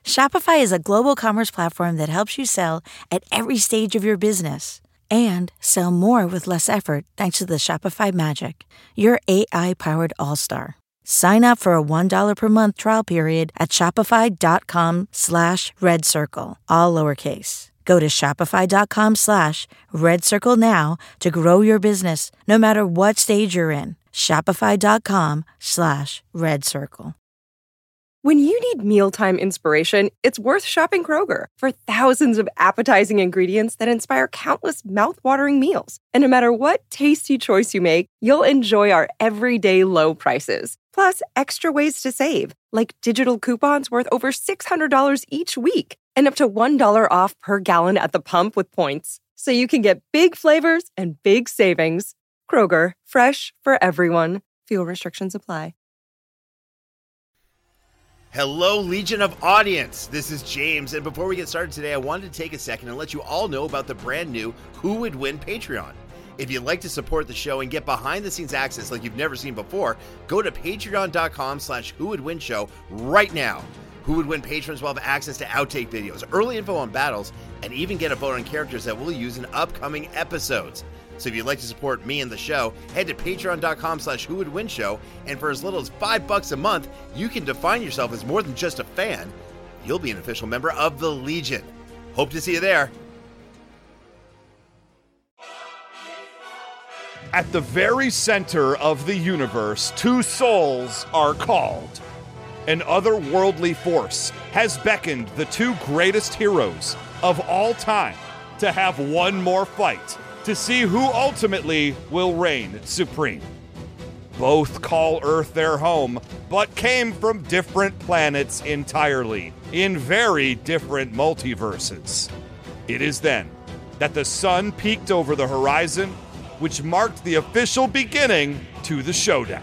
Shopify is a global commerce platform that helps you sell at every stage of your business and sell more with less effort thanks to the Shopify Magic, your AI-powered all-star. Sign up for a $1 per month trial period at shopify.com/redcircle, all lowercase. Go to shopify.com/redcircle now to grow your business no matter what stage you're in. Shopify.com/redcircle. When you need mealtime inspiration, it's worth shopping Kroger for thousands of appetizing ingredients that inspire countless mouthwatering meals. And no matter what tasty choice you make, you'll enjoy our everyday low prices. Plus, extra ways to save, like digital coupons worth over $600 each week and up to $1 off per gallon at the pump with points. So you can get big flavors and big savings. Kroger, fresh for everyone. Fuel restrictions apply. Hello, Legion of Audience. This is James, and before we get started today, I wanted to take a second and let you all know about the brand new Who Would Win Patreon. If you'd like to support the show and get behind-the-scenes access like you've never seen before, go to patreon.com/whowouldwinshow right now. Who Would Win patrons will have access to outtake videos, early info on battles, and even get a vote on characters that we'll use in upcoming episodes. So if you'd like to support me and the show, head to patreon.com/whowouldwinshow, and for as little as $5 a month, you can define yourself as more than just a fan. You'll be an official member of the Legion. Hope to see you there. At the very center of the universe, two souls are called. An otherworldly force has beckoned the two greatest heroes of all time to have one more fight to see who ultimately will reign supreme. Both call Earth their home, but came from different planets entirely, in very different multiverses. It is then that the sun peeked over the horizon, which marked the official beginning to the showdown.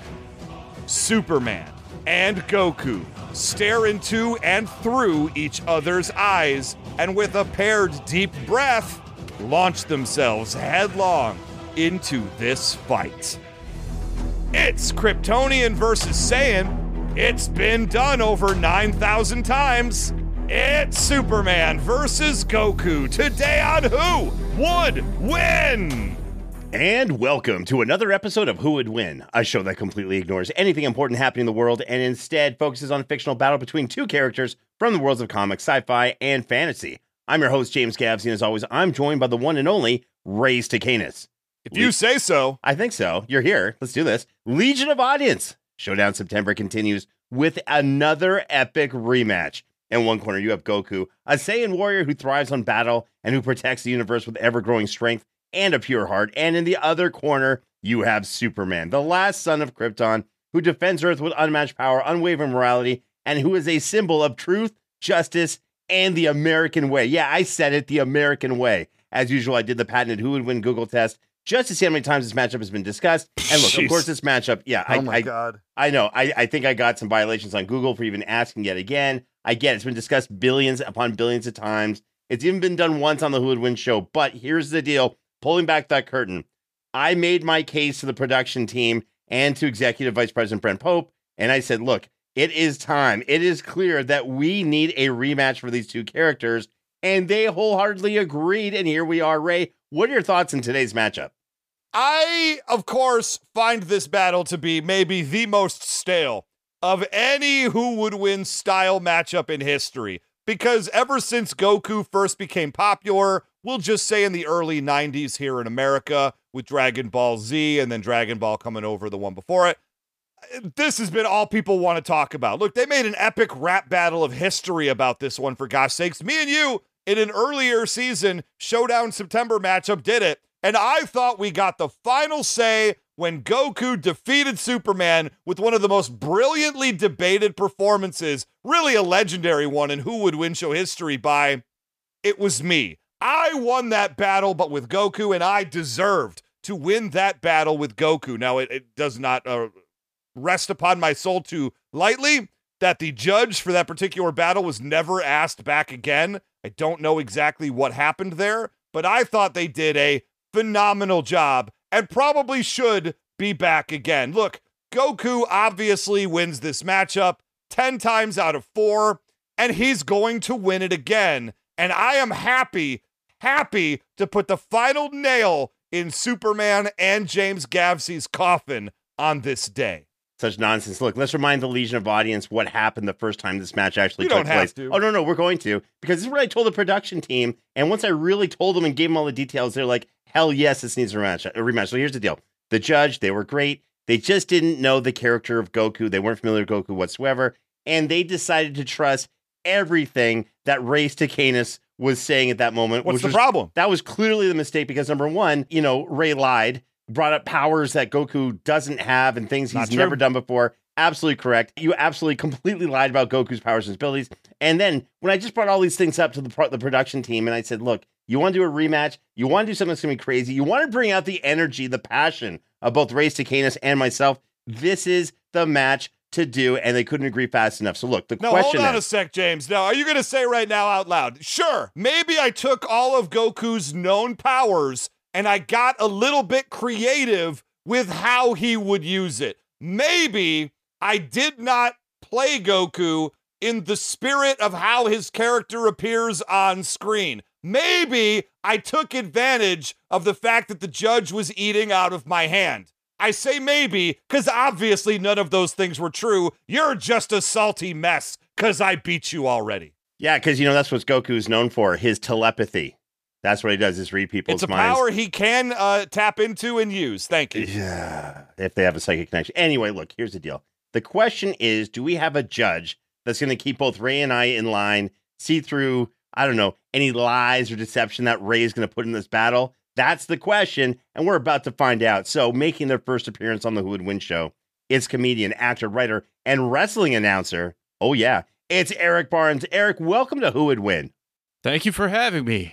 Superman and Goku stare into and through each other's eyes, and with a paired deep breath, launch themselves headlong into this fight. It's Kryptonian versus Saiyan. It's been done over 9,000 times. It's Superman versus Goku. Today on Who Would Win? And welcome to another episode of Who Would Win, a show that completely ignores anything important happening in the world and instead focuses on a fictional battle between two characters from the worlds of comics, sci-fi, and fantasy. I'm your host, James Gavsey, and as always, I'm joined by the one and only Ray's Tacanus. If you say so. I think so. You're here. Let's do this. Legion of Audience. Showdown September continues with another epic rematch. In one corner, you have Goku, a Saiyan warrior who thrives on battle and who protects the universe with ever-growing strength and a pure heart. And in the other corner, you have Superman, the last son of Krypton, who defends Earth with unmatched power, unwavering morality, and who is a symbol of truth, justice, and the American way. Yeah, I said it, the American way. As usual, I did the patented Who Would Win Google test just to see how many times this matchup has been discussed. And look, of course, this matchup, God. I know. I think I got some violations on Google for even asking yet again. I get it. It's been discussed billions upon billions of times. It's even been done once on the Who Would Win show. But here's the deal. Pulling back that curtain, I made my case to the production team and to Executive Vice President Brent Pope. And I said, look, it is time. It is clear that we need a rematch for these two characters. And they wholeheartedly agreed. And here we are, Ray. What are your thoughts on today's matchup? I, of course, find this battle to be maybe the most stale of any Who Would Win style matchup in history. Because ever since Goku first became popular, we'll just say in the early 90s here in America, with Dragon Ball Z and then Dragon Ball coming over the one before it, this has been all people want to talk about. Look, they made an epic rap battle of history about this one, for gosh sakes. Me and you, in an earlier season Showdown September matchup, did it. And I thought we got the final say when Goku defeated Superman with one of the most brilliantly debated performances, really a legendary one in Who Would Win show history, by It Was Me. I won that battle, but with Goku, and I deserved to win that battle with Goku. Now, it does not rest upon my soul too lightly that the judge for that particular battle was never asked back again. I don't know exactly what happened there, but I thought they did a phenomenal job and probably should be back again. Look, Goku obviously wins this matchup 10 times out of 4. and he's going to win it again. And I am happy to put the final nail in Superman and James Gavsey's coffin on this day. Such nonsense. Look, let's remind the Legion of audience what happened the first time this match actually took place. Have to. Oh, no, we're going to. Because this is what I told the production team. And once I really told them and gave them all the details, they're like, hell yes, this needs a rematch. So here's the deal. The judge, they were great. They just didn't know the character of Goku. They weren't familiar with Goku whatsoever. And they decided to trust everything that Ray Stacanis was saying at that moment. What's the problem? That was clearly the mistake because, number one, Ray lied. Brought up powers that Goku doesn't have and things he's never done before. Absolutely correct. You absolutely completely lied about Goku's powers and abilities. And then when I just brought all these things up to the production team and I said, look, you want to do a rematch? You want to do something that's going to be crazy? You want to bring out the energy, the passion of both Ray Stacanis and myself? This is the match to do, and they couldn't agree fast enough. So look, the question hold on a sec, James. Now, are you going to say right now out loud, sure, maybe I took all of Goku's known powers and I got a little bit creative with how he would use it. Maybe I did not play Goku in the spirit of how his character appears on screen. Maybe I took advantage of the fact that the judge was eating out of my hand. I say maybe because obviously none of those things were true. You're just a salty mess because I beat you already. Yeah, because, that's what Goku's known for, his telepathy. That's what he does, is read people's minds. It's a power he can tap into and use. Thank you. Yeah, if they have a psychic connection. Anyway, look, here's the deal. The question is, do we have a judge that's going to keep both Ray and I in line, see through, I don't know, any lies or deception that Ray is going to put in this battle? That's the question, and we're about to find out. So, making their first appearance on the Who Would Win show, it's comedian, actor, writer, and wrestling announcer. Oh, yeah, it's Eric Barnes. Eric, welcome to Who Would Win. Thank you for having me.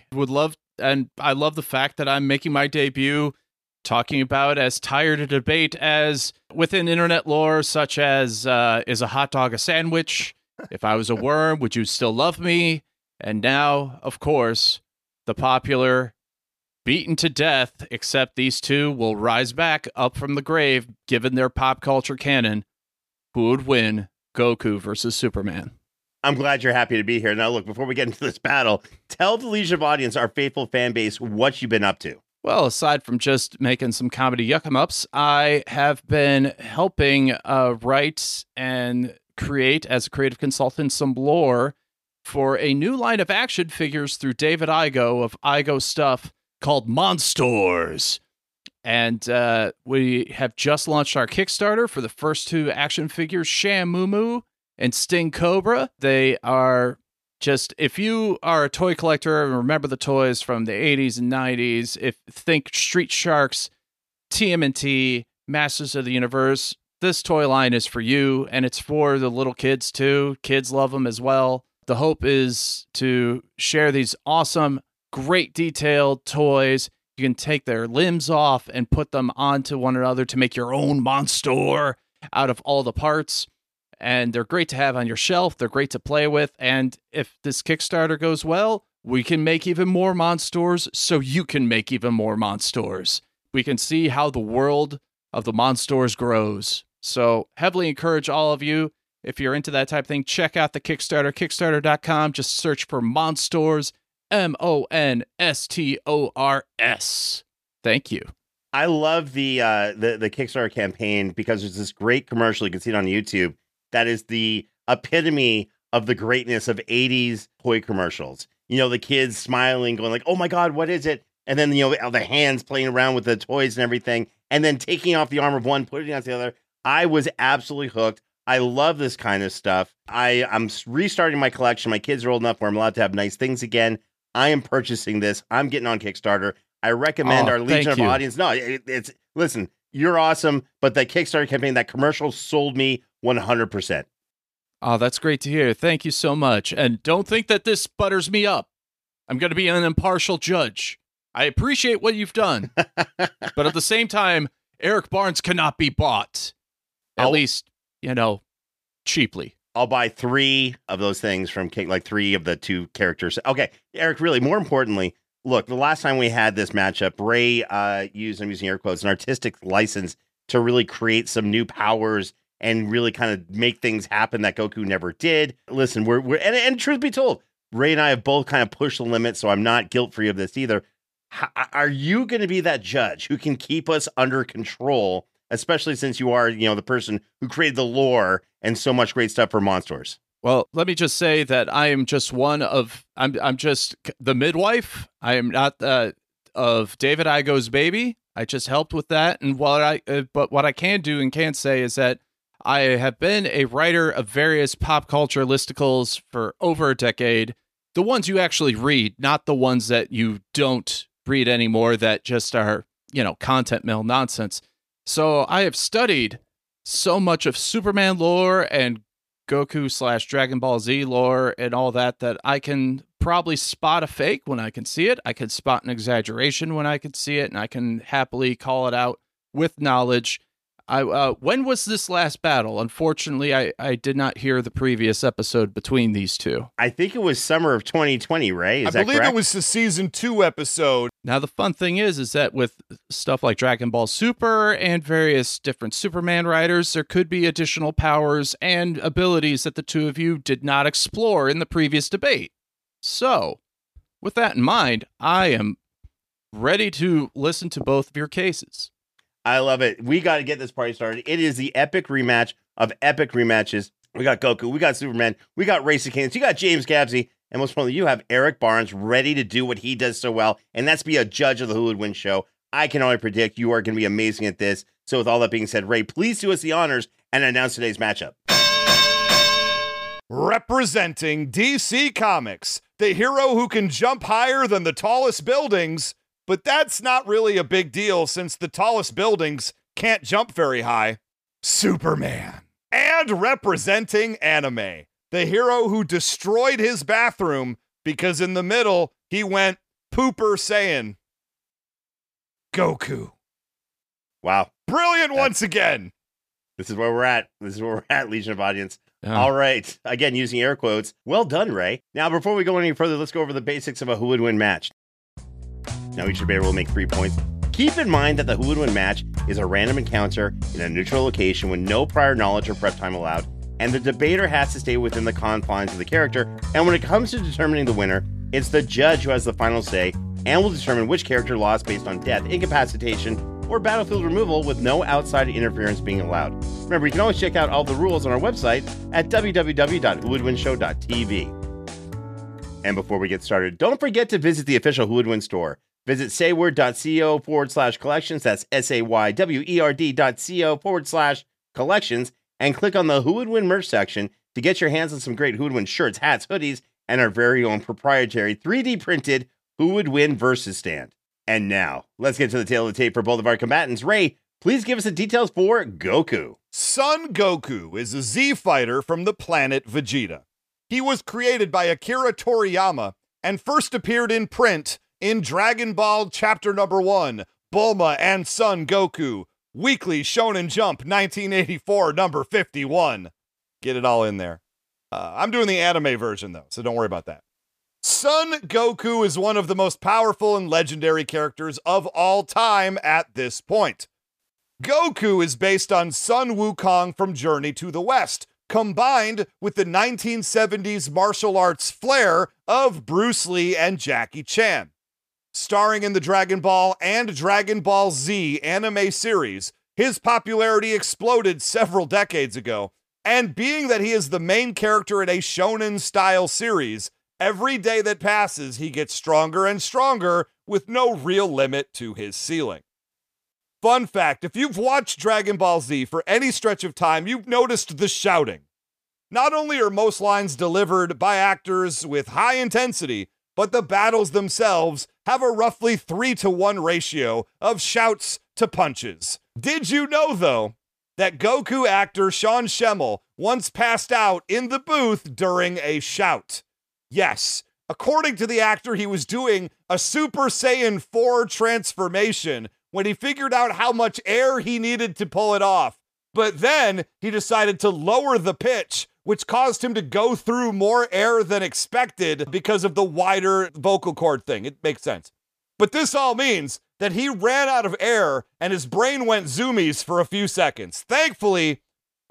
And I love the fact that I'm making my debut talking about as tired a debate as within internet lore, such as, is a hot dog a sandwich? If I was a worm, would you still love me? And now, of course, the popular beaten to death, except these two will rise back up from the grave, given their pop culture canon. Who would win, Goku versus Superman? I'm glad you're happy to be here. Now, look, before we get into this battle, tell the Legion of audience, our faithful fan base, what you've been up to. Well, aside from just making some comedy yuck-em-ups, I have been helping write and create, as a creative consultant, some lore for a new line of action figures through David Igo of Igo Stuff called Monsters. And we have just launched our Kickstarter for the first two action figures, Shamumu and Sting Cobra. They are just, if you are a toy collector and remember the toys from the 80s and 90s, think Street Sharks, TMNT, Masters of the Universe, this toy line is for you, and it's for the little kids too. Kids love them as well. The hope is to share these awesome, great detailed toys. You can take their limbs off and put them onto one another to make your own monster out of all the parts. And they're great to have on your shelf. They're great to play with. And if this Kickstarter goes well, we can make even more monsters so you can make even more monsters. We can see how the world of the monsters grows. So heavily encourage all of you, if you're into that type of thing, check out the Kickstarter, kickstarter.com. Just search for Monsters, Monstors. Thank you. I love the Kickstarter campaign because there's this great commercial, you can see it on YouTube, that is the epitome of the greatness of 80s toy commercials. The kids smiling, going like, oh my God, what is it? And then, the hands playing around with the toys and everything, and then taking off the arm of one, putting it on the other. I was absolutely hooked. I love this kind of stuff. I'm restarting my collection. My kids are old enough where I'm allowed to have nice things again. I am purchasing this. I'm getting on Kickstarter. I recommend our Legion of audience. No, listen, you're awesome, but that Kickstarter campaign, that commercial sold me 100%. Oh, that's great to hear. Thank you so much. And don't think that this butters me up. I'm going to be an impartial judge. I appreciate what you've done. But at the same time, Eric Barnes cannot be bought. At least, cheaply. I'll buy 3 of those things from like 3 of the 2 characters. Okay, Eric, really, more importantly, look, the last time we had this matchup, Ray used, I'm using air quotes, an artistic license to really create some new powers and really kind of make things happen that Goku never did. Listen, and truth be told, Ray and I have both kind of pushed the limit, so I'm not guilt-free of this either. Are you going to be that judge who can keep us under control, especially since you are, the person who created the lore and so much great stuff for Monsters? Well, let me just say that I am just I'm just the midwife. I am not of David Igo's baby. I just helped with that. And but what I can do and can say is that I have been a writer of various pop culture listicles for over a decade. The ones you actually read, not the ones that you don't read anymore that just are, content mill nonsense. So I have studied so much of Superman lore and Goku/Dragon Ball Z lore and all that I can probably spot a fake when I can see it. I can spot an exaggeration when I can see it, and I can happily call it out with knowledge. When was this last battle? Unfortunately, I did not hear the previous episode between these two. I think it was summer of 2020, Ray. I believe it was the season 2 episode. Now, the fun thing is that with stuff like Dragon Ball Super and various different Superman writers, there could be additional powers and abilities that the two of you did not explore in the previous debate. So, with that in mind, I am ready to listen to both of your cases. I love it. We got to get this party started. It is the epic rematch of epic rematches. We got Goku, we got Superman, we got Race of Kings, you got James Gabsy, and most importantly, you have Eric Barnes ready to do what he does so well, and that's be a judge of the Who Would Win show. I can only predict you are going to be amazing at this. So with all that being said, Ray, please do us the honors and announce today's matchup. Representing DC Comics, the hero who can jump higher than the tallest buildings, but that's not really a big deal since the tallest buildings can't jump very high. Superman. And representing anime, the hero who destroyed his bathroom because in the middle he went Pooper Saiyan. Goku. Wow. Brilliant once again. This is where we're at. Legion of Audience. Yeah. All right. Again, using air quotes. Well done, Ray. Now, before we go any further, let's go over the basics of a Who Would Win match. Now, each debater will make 3 points. Keep in mind that the Who Would Win match is a random encounter in a neutral location with no prior knowledge or prep time allowed, and the debater has to stay within the confines of the character, and when it comes to determining the winner, it's the judge who has the final say and will determine which character lost based on death, incapacitation, or battlefield removal with no outside interference being allowed. Remember, you can always check out all the rules on our website at www.whowouldwinshow.tv. And before we get started, don't forget to visit the official Who Would Win store. Visit sayword.co/collections, that's saywerd.co/collections, and click on the Who Would Win merch section to get your hands on some great Who Would Win shirts, hats, hoodies, and our very own proprietary 3D printed Who Would Win versus stand. And now, let's get to the tail of the tape for both of our combatants. Ray, please give us the details for Goku. Son Goku is a Z fighter from the planet Vegeta. He was created by Akira Toriyama and first appeared in print in Dragon Ball Chapter Number 1, Bulma and Son Goku, Weekly Shonen Jump 1984, number 51. Get it all in there. I'm doing the anime version, though, so don't worry about that. Son Goku is one of the most powerful and legendary characters of all time at this point. Goku is based on Sun Wukong from Journey to the West, combined with the 1970s martial arts flair of Bruce Lee and Jackie Chan. Starring in the Dragon Ball and Dragon Ball Z anime series, his popularity exploded several decades ago, and being that he is the main character in a shonen-style series, every day that passes he gets stronger and stronger with no real limit to his ceiling. Fun fact, if you've watched Dragon Ball Z for any stretch of time, you've noticed the shouting. Not only are most lines delivered by actors with high intensity, but the battles themselves have a roughly 3-to-1 ratio of shouts to punches. Did you know, though, that Goku actor Sean Schemmel once passed out in the booth during a shout? Yes, according to the actor, he was doing a Super Saiyan 4 transformation when he figured out how much air he needed to pull it off. But then he decided to lower the pitch, which caused him to go through more air than expected because of the wider vocal cord thing. It makes sense. But this all means that he ran out of air and his brain went zoomies for a few seconds. Thankfully,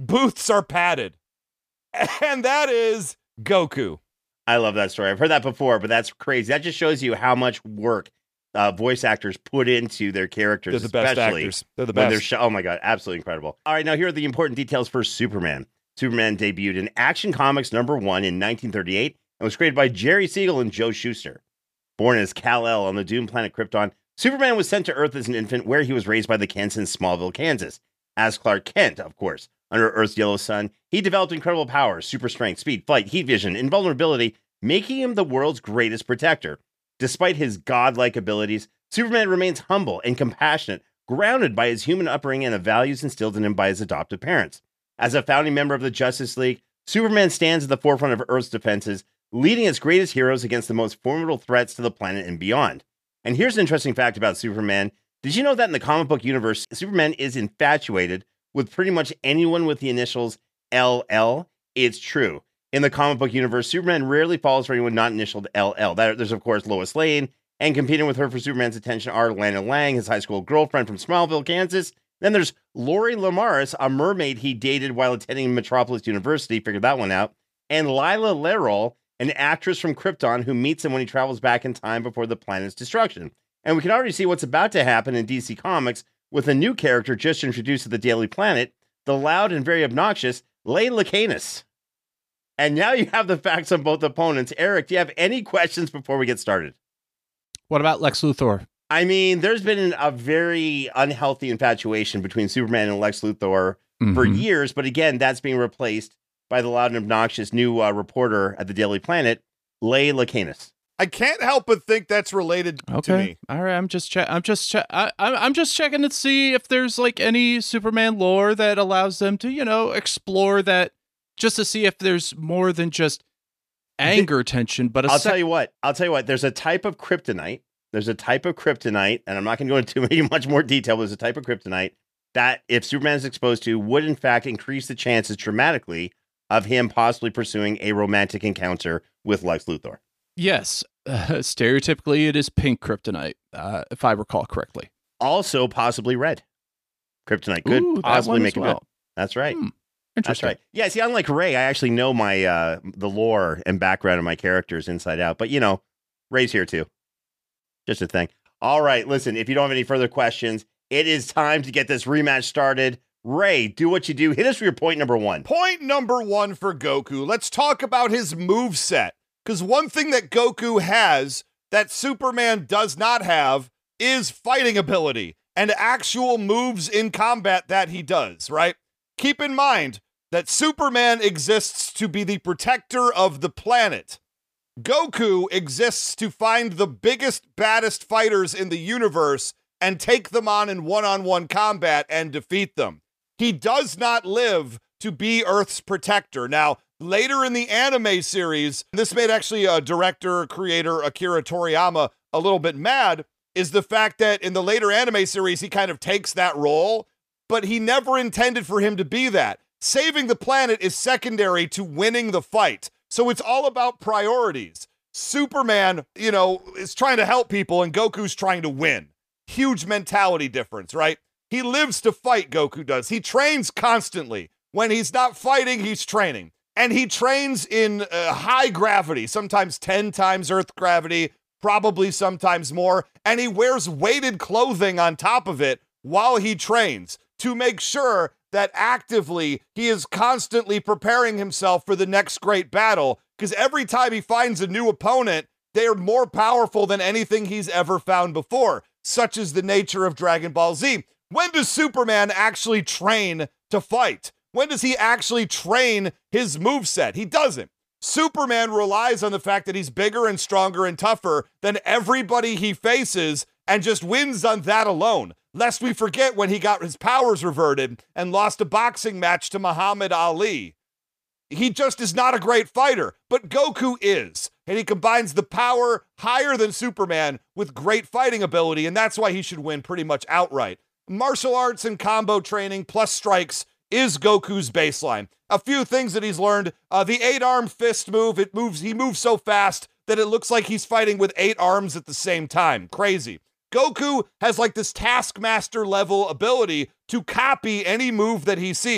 booths are padded. And that is Goku. I love that story. I've heard that before, but that's crazy. That just shows you how much work voice actors put into their characters. They're the best actors. They're the best. Oh my God, absolutely incredible. All right, now here are the important details for Superman. Superman debuted in Action Comics #1 in 1938 and was created by Jerry Siegel and Joe Shuster. Born as Kal-El on the doomed planet Krypton, Superman was sent to Earth as an infant, where he was raised by the Kents in Smallville, Kansas. As Clark Kent, of course, under Earth's yellow sun, he developed incredible powers, super strength, speed, flight, heat vision, invulnerability, making him the world's greatest protector. Despite his godlike abilities, Superman remains humble and compassionate, grounded by his human upbringing and the values instilled in him by his adoptive parents. As a founding member of the Justice League, Superman stands at the forefront of Earth's defenses, leading its greatest heroes against the most formidable threats to the planet and beyond. And here's an interesting fact about Superman. Did you know that in the comic book universe, Superman is infatuated with pretty much anyone with the initials LL? It's true. In the comic book universe, Superman rarely falls for anyone not initialed LL. There's, of course, Lois Lane, and competing with her for Superman's attention are Lana Lang, his high school girlfriend from Smallville, Kansas. Then there's Lori Lamaris, a mermaid he dated while attending Metropolis University, figured that one out, and Lila Lerol, an actress from Krypton who meets him when he travels back in time before the planet's destruction. And we can already see what's about to happen in DC Comics with a new character just introduced to the Daily Planet, the loud and very obnoxious Layla Canis. And now you have the facts on both opponents. Eric, do you have any questions before we get started? What about Lex Luthor? I mean, there's been a very unhealthy infatuation between Superman and Lex Luthor for years. But again, that's being replaced by the loud and obnoxious new reporter at the Daily Planet, Layla Canis. I can't help but think that's related to me. All right, I'm just checking to see if there's like any Superman lore that allows them to, explore that, just to see if there's more than just anger tension. But I'll tell you what. There's a type of kryptonite. And I'm not going to go into much more detail. There's a type of kryptonite that, if Superman is exposed to, would in fact increase the chances dramatically of him possibly pursuing a romantic encounter with Lex Luthor. Yes. Stereotypically, it is pink kryptonite, if I recall correctly. Also, possibly red. Kryptonite could possibly make it red. That's right. Interesting. That's right. Yeah, see, unlike Ray, I actually know my the lore and background of my characters inside out. But, Ray's here too. Just a thing. All right, listen, if you don't have any further questions, it is time to get this rematch started. Ray, do what you do. Hit us for your point number 1. Point number 1 for Goku. Let's talk about his moveset. Because one thing that Goku has that Superman does not have is fighting ability and actual moves in combat that he does, right? Keep in mind that Superman exists to be the protector of the planet. Goku exists to find the biggest, baddest fighters in the universe and take them on in one-on-one combat and defeat them. He does not live to be Earth's protector. Now, later in the anime series, this made actually director, creator Akira Toriyama a little bit mad, is the fact that in the later anime series, he kind of takes that role, but he never intended for him to be that. Saving the planet is secondary to winning the fight. So it's all about priorities. Superman, is trying to help people and Goku's trying to win. Huge mentality difference, right? He lives to fight, Goku does. He trains constantly. When he's not fighting, he's training. And he trains in high gravity, sometimes 10 times Earth gravity, probably sometimes more. And he wears weighted clothing on top of it while he trains to make sure that actively he is constantly preparing himself for the next great battle. Because every time he finds a new opponent, they are more powerful than anything he's ever found before, such is the nature of Dragon Ball Z. When does Superman actually train to fight? When does he actually train his moveset? He doesn't. Superman relies on the fact that he's bigger and stronger and tougher than everybody he faces and just wins on that alone. Lest we forget when he got his powers reverted and lost a boxing match to Muhammad Ali. He just is not a great fighter, but Goku is. And he combines the power higher than Superman with great fighting ability, and that's why he should win pretty much outright. Martial arts and combo training plus strikes is Goku's baseline. A few things that he's learned. The 8-arm fist move. He moves so fast that it looks like he's fighting with 8 arms at the same time. Crazy. Goku has like this Taskmaster level ability to copy any move that he sees.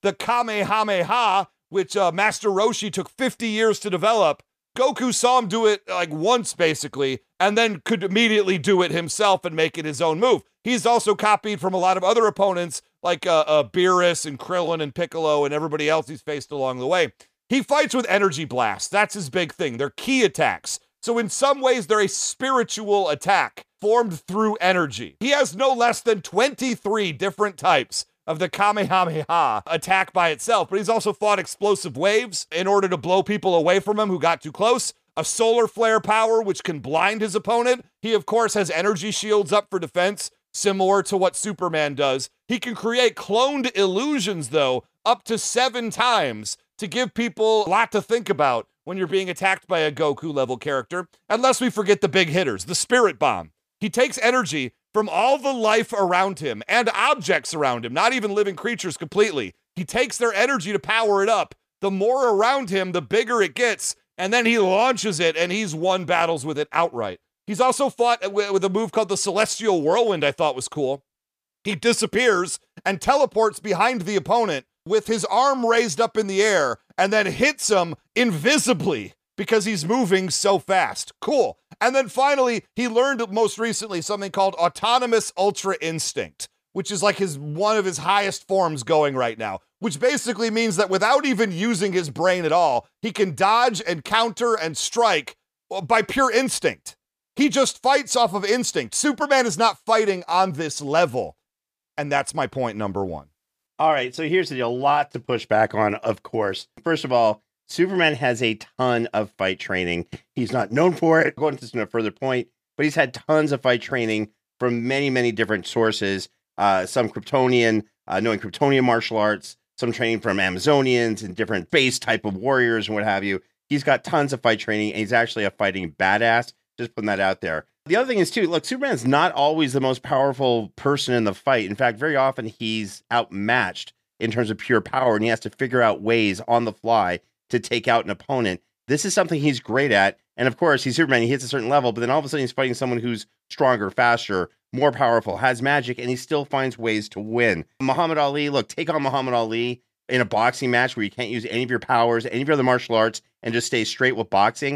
the Kamehameha, which Master Roshi took 50 years to develop. Goku saw him do it like once, basically, and then could immediately do it himself and make it his own move. He's also copied from a lot of other opponents, like Beerus and Krillin and Piccolo and everybody else he's faced along the way. He fights with energy blasts. That's his big thing. They're ki attacks. So in some ways, they're a spiritual attack formed through energy. He has no less than 23 different types of the Kamehameha attack by itself, but he's also fought explosive waves in order to blow people away from him who got too close. A solar flare power, which can blind his opponent. He, of course, has energy shields up for defense, similar to what Superman does. He can create cloned illusions, though, up to 7 times to give people a lot to think about when you're being attacked by a Goku-level character. Unless we forget the big hitters, the Spirit Bomb. He takes energy from all the life around him and objects around him, not even living creatures completely. He takes their energy to power it up. The more around him, the bigger it gets, and then he launches it, and he's won battles with it outright. He's also fought with a move called the Celestial Whirlwind I thought was cool. He disappears and teleports behind the opponent with his arm raised up in the air and then hits him invisibly because he's moving so fast. Cool. And then finally, he learned most recently something called Autonomous Ultra Instinct, which is like one of his highest forms going right now, which basically means that without even using his brain at all, he can dodge and counter and strike by pure instinct. He just fights off of instinct. Superman is not fighting on this level. And that's my point number 1. All right, so here's the deal. A lot to push back on, of course. First of all, Superman has a ton of fight training. He's not known for it. Going to this in a further point, but he's had tons of fight training from many, many different sources. Some Kryptonian, knowing Kryptonian martial arts, some training from Amazonians and different base type of warriors and what have you. He's got tons of fight training, and he's actually a fighting badass. Just putting that out there. The other thing is, too, look, Superman's not always the most powerful person in the fight. In fact, very often he's outmatched in terms of pure power, and he has to figure out ways on the fly to take out an opponent. This is something he's great at. And of course, he's Superman. He hits a certain level, but then all of a sudden he's fighting someone who's stronger, faster, more powerful, has magic, and he still finds ways to win. Muhammad Ali, look, take on Muhammad Ali in a boxing match where you can't use any of your powers, any of your other martial arts, and just stay straight with boxing.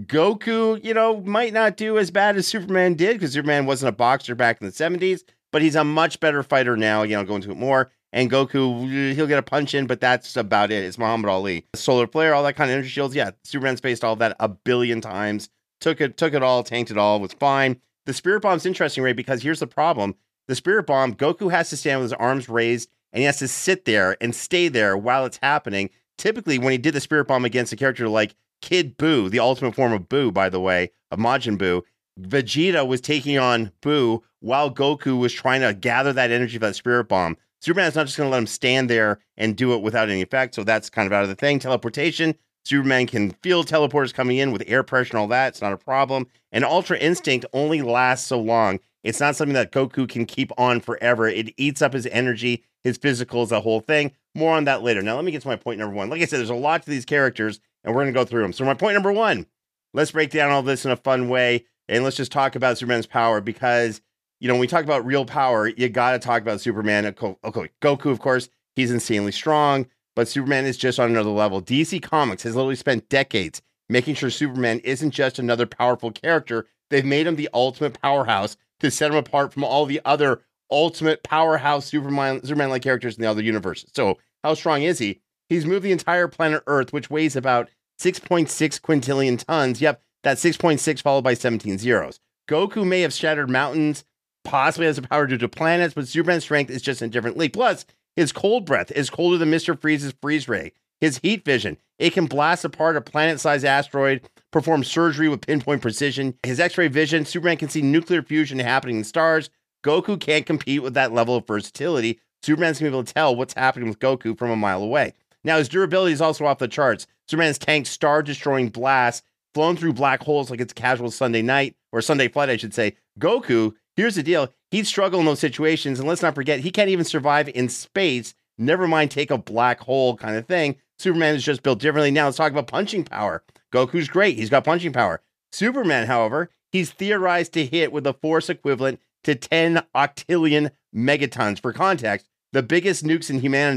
Goku, might not do as bad as Superman did because Superman wasn't a boxer back in the 70s, but he's a much better fighter now, go into it more. And Goku, he'll get a punch in, but that's about it. It's Muhammad Ali. Solar flare, all that kind of energy shields. Yeah, Superman's faced all of that a billion times. Took it all, tanked it all, was fine. The Spirit Bomb's interesting, Ray, because here's the problem. The Spirit Bomb, Goku has to stand with his arms raised, and he has to sit there and stay there while it's happening. Typically, when he did the Spirit Bomb against a character like Kid Buu, the ultimate form of Buu, by the way, of Majin Buu, Vegeta was taking on Buu while Goku was trying to gather that energy for that Spirit Bomb. Superman's not just going to let him stand there and do it without any effect, so that's kind of out of the thing. Teleportation, Superman can feel teleporters coming in with air pressure and all that. It's not a problem. And Ultra Instinct only lasts so long. It's not something that Goku can keep on forever. It eats up his energy, his physicals, the whole thing. More on that later. Now, let me get to my point number 1. Like I said, there's a lot to these characters, and we're going to go through them. So my point number 1, let's break down all this in a fun way, and let's just talk about Superman's power, because, when we talk about real power, you got to talk about Superman. Okay, Goku, of course, he's insanely strong, but Superman is just on another level. DC Comics has literally spent decades making sure Superman isn't just another powerful character. They've made him the ultimate powerhouse to set him apart from all the other ultimate powerhouse Superman-like characters in the other universes. So how strong is he? He's moved the entire planet Earth, which weighs about 6.6 quintillion tons. Yep, that's 6.6 followed by 17 zeros. Goku may have shattered mountains, possibly has the power due to planets, but Superman's strength is just in a different league. Plus, his cold breath is colder than Mr. Freeze's freeze ray. His heat vision, it can blast apart a planet-sized asteroid, perform surgery with pinpoint precision. His X-ray vision, Superman can see nuclear fusion happening in stars. Goku can't compete with that level of versatility. Superman's going to be able to tell what's happening with Goku from a mile away. Now, his durability is also off the charts. Superman's tanked star-destroying blasts, flown through black holes like it's a casual Sunday night, or Sunday flight, I should say. Goku, here's the deal. He'd struggle in those situations, and let's not forget, he can't even survive in space, never mind take a black hole kind of thing. Superman is just built differently. Now, let's talk about punching power. Goku's great. He's got punching power. Superman, however, he's theorized to hit with a force equivalent to 10 octillion megatons. For context, the biggest nukes in humanity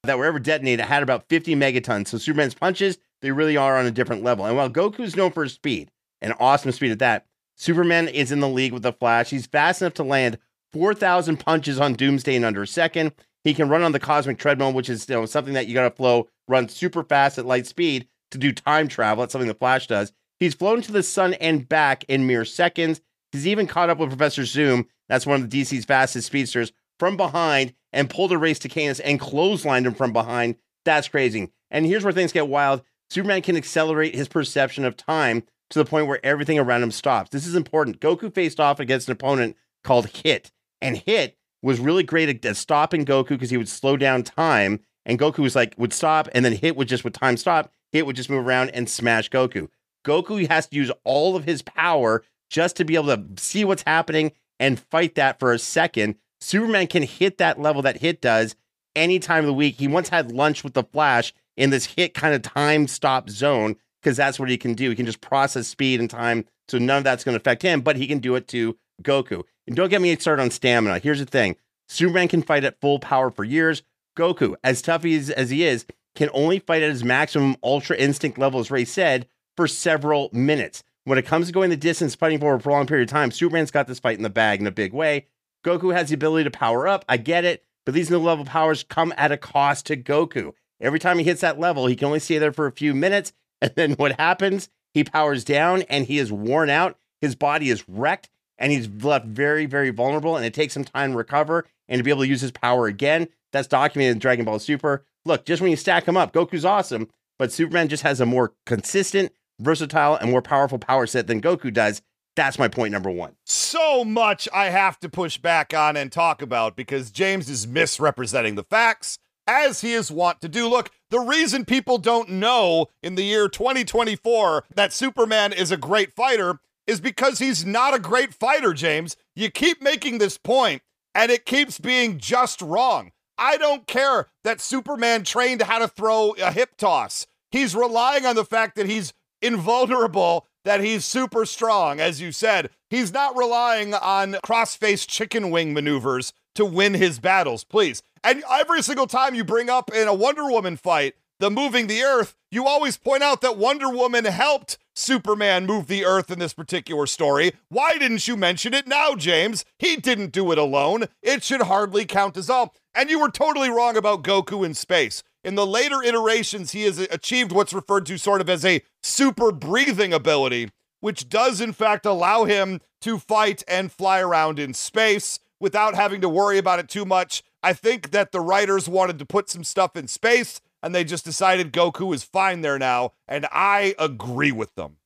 that were ever detonated had about 50 megatons. So Superman's punches, they really are on a different level. And while Goku's known for his speed, and awesome speed at that, Superman is in the league with the Flash. He's fast enough to land 4,000 punches on Doomsday in under a second. He can run on the cosmic treadmill, which is something that you got to run super fast at light speed to do time travel. That's something the Flash does. He's flown to the sun and back in mere seconds. He's even caught up with Professor Zoom. That's one of the DC's fastest speedsters from behind and pulled a race to Canis and clotheslined him from behind. That's crazy. And here's where things get wild. Superman can accelerate his perception of time to the point where everything around him stops. This is important. Goku faced off against an opponent called Hit, and Hit was really great at stopping Goku because he would slow down time, and Goku would stop, and then Hit would with time stop, Hit would just move around and smash Goku. Goku has to use all of his power just to be able to see what's happening and fight that for a second. Superman can hit that level that Hit does any time of the week. He once had lunch with the Flash in this Hit kind of time stop zone because that's what he can do. He can just process speed and time, so none of that's going to affect him, but he can do it to Goku. And don't get me started on stamina. Here's the thing. Superman can fight at full power for years. Goku, as tough as he is, can only fight at his maximum ultra instinct level, as Ray said, for several minutes. When it comes to going the distance, fighting for a prolonged period of time, Superman's got this fight in the bag in a big way. Goku has the ability to power up. I get it, but these new level powers come at a cost to Goku. Every time he hits that level, he can only stay there for a few minutes. And then what happens? He powers down and he is worn out. His body is wrecked and he's left very, very vulnerable. And it takes some time to recover and to be able to use his power again. That's documented in Dragon Ball Super. Look, just when you stack him up, Goku's awesome, but Superman just has a more consistent, versatile, and more powerful power set than Goku does. That's my point number one. So much I have to push back on and talk about because James is misrepresenting the facts, as he is wont to do. Look, the reason people don't know in the year 2024 that Superman is a great fighter is because he's not a great fighter, James. You keep making this point, and it keeps being just wrong. I don't care that Superman trained how to throw a hip toss. He's relying on the fact that he's invulnerable, that he's super strong, as you said. He's not relying on cross-face chicken wing maneuvers to win his battles, please. And every single time you bring up in a Wonder Woman fight, the moving the earth, you always point out that Wonder Woman helped Superman move the earth in this particular story. Why didn't you mention it now, James? He didn't do it alone. It should hardly count as all. And you were totally wrong about Goku in space. In the later iterations, he has achieved what's referred to sort of as a super breathing ability, which does in fact allow him to fight and fly around in space without having to worry about it too much. I think that the writers wanted to put some stuff in space, and they just decided Goku is fine there now, and I agree with them.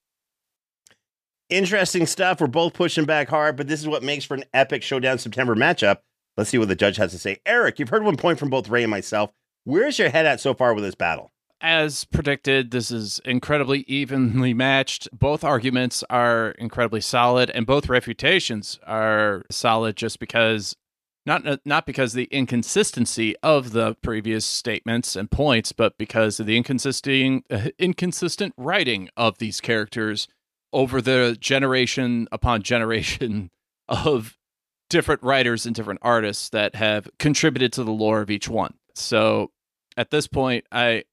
Interesting stuff. We're both pushing back hard, but this is what makes for an epic Showdown September matchup. Let's see what the judge has to say. Eric, you've heard one point from both Ray and myself. Where's your head at so far with this battle? As predicted, this is incredibly evenly matched. Both arguments are incredibly solid, and both refutations are solid just because, not because the inconsistency of the previous statements and points, but because of the inconsistent writing of these characters over the generation upon generation of different writers and different artists that have contributed to the lore of each one. So at this point,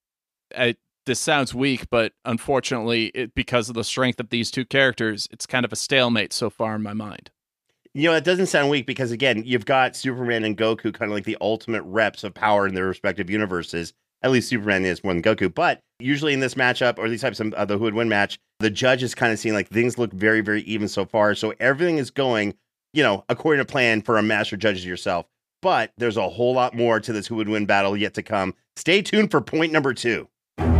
this sounds weak, but unfortunately, because of the strength of these two characters, it's kind of a stalemate so far in my mind. You know, it doesn't sound weak because, again, you've got Superman and Goku kind of like the ultimate reps of power in their respective universes. At least Superman is more than Goku. But usually in this matchup, or these types of the who would win match, the judge is kind of seeing like things look very, very even so far. So everything is going, according to plan for a master judge yourself. But there's a whole lot more to this who would win battle yet to come. Stay tuned for point number 2.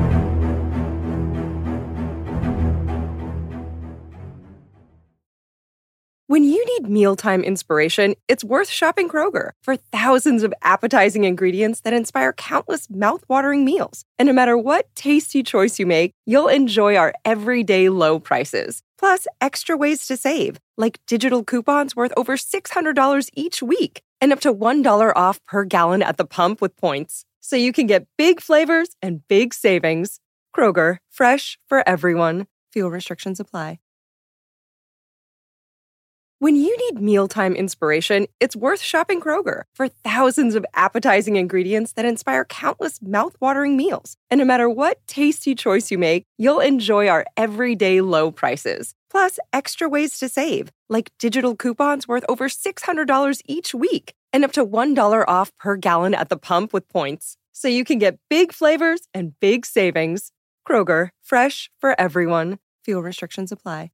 When you need mealtime inspiration, it's worth shopping Kroger for thousands of appetizing ingredients that inspire countless mouth-watering meals. And no matter what tasty choice you make, you'll enjoy our everyday low prices. Plus, extra ways to save, like digital coupons worth over $600 each week and up to $1 off per gallon at the pump with points. So you can get big flavors and big savings. Kroger, fresh for everyone. Fuel restrictions apply. When you need mealtime inspiration, it's worth shopping Kroger for thousands of appetizing ingredients that inspire countless mouthwatering meals. And no matter what tasty choice you make, you'll enjoy our everyday low prices. Plus, extra ways to save, like digital coupons worth over $600 each week and up to $1 off per gallon at the pump with points. So you can get big flavors and big savings. Kroger, fresh for everyone. Fuel restrictions apply.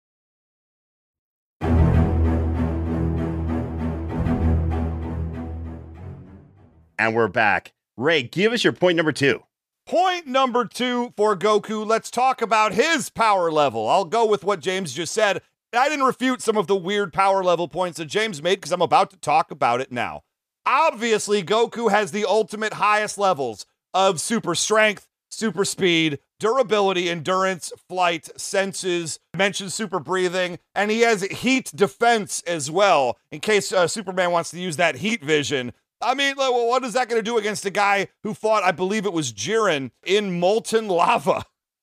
And we're back. Ray, give us your point number 2. Point number 2 for Goku. Let's talk about his power level. I'll go with what James just said. I didn't refute some of the weird power level points that James made because I'm about to talk about it now. Obviously, Goku has the ultimate highest levels of super strength, super speed, durability, endurance, flight, senses, I mentioned super breathing, and he has heat defense as well, in case Superman wants to use that heat vision. I mean, what is that going to do against a guy who fought, I believe it was Jiren, in molten lava?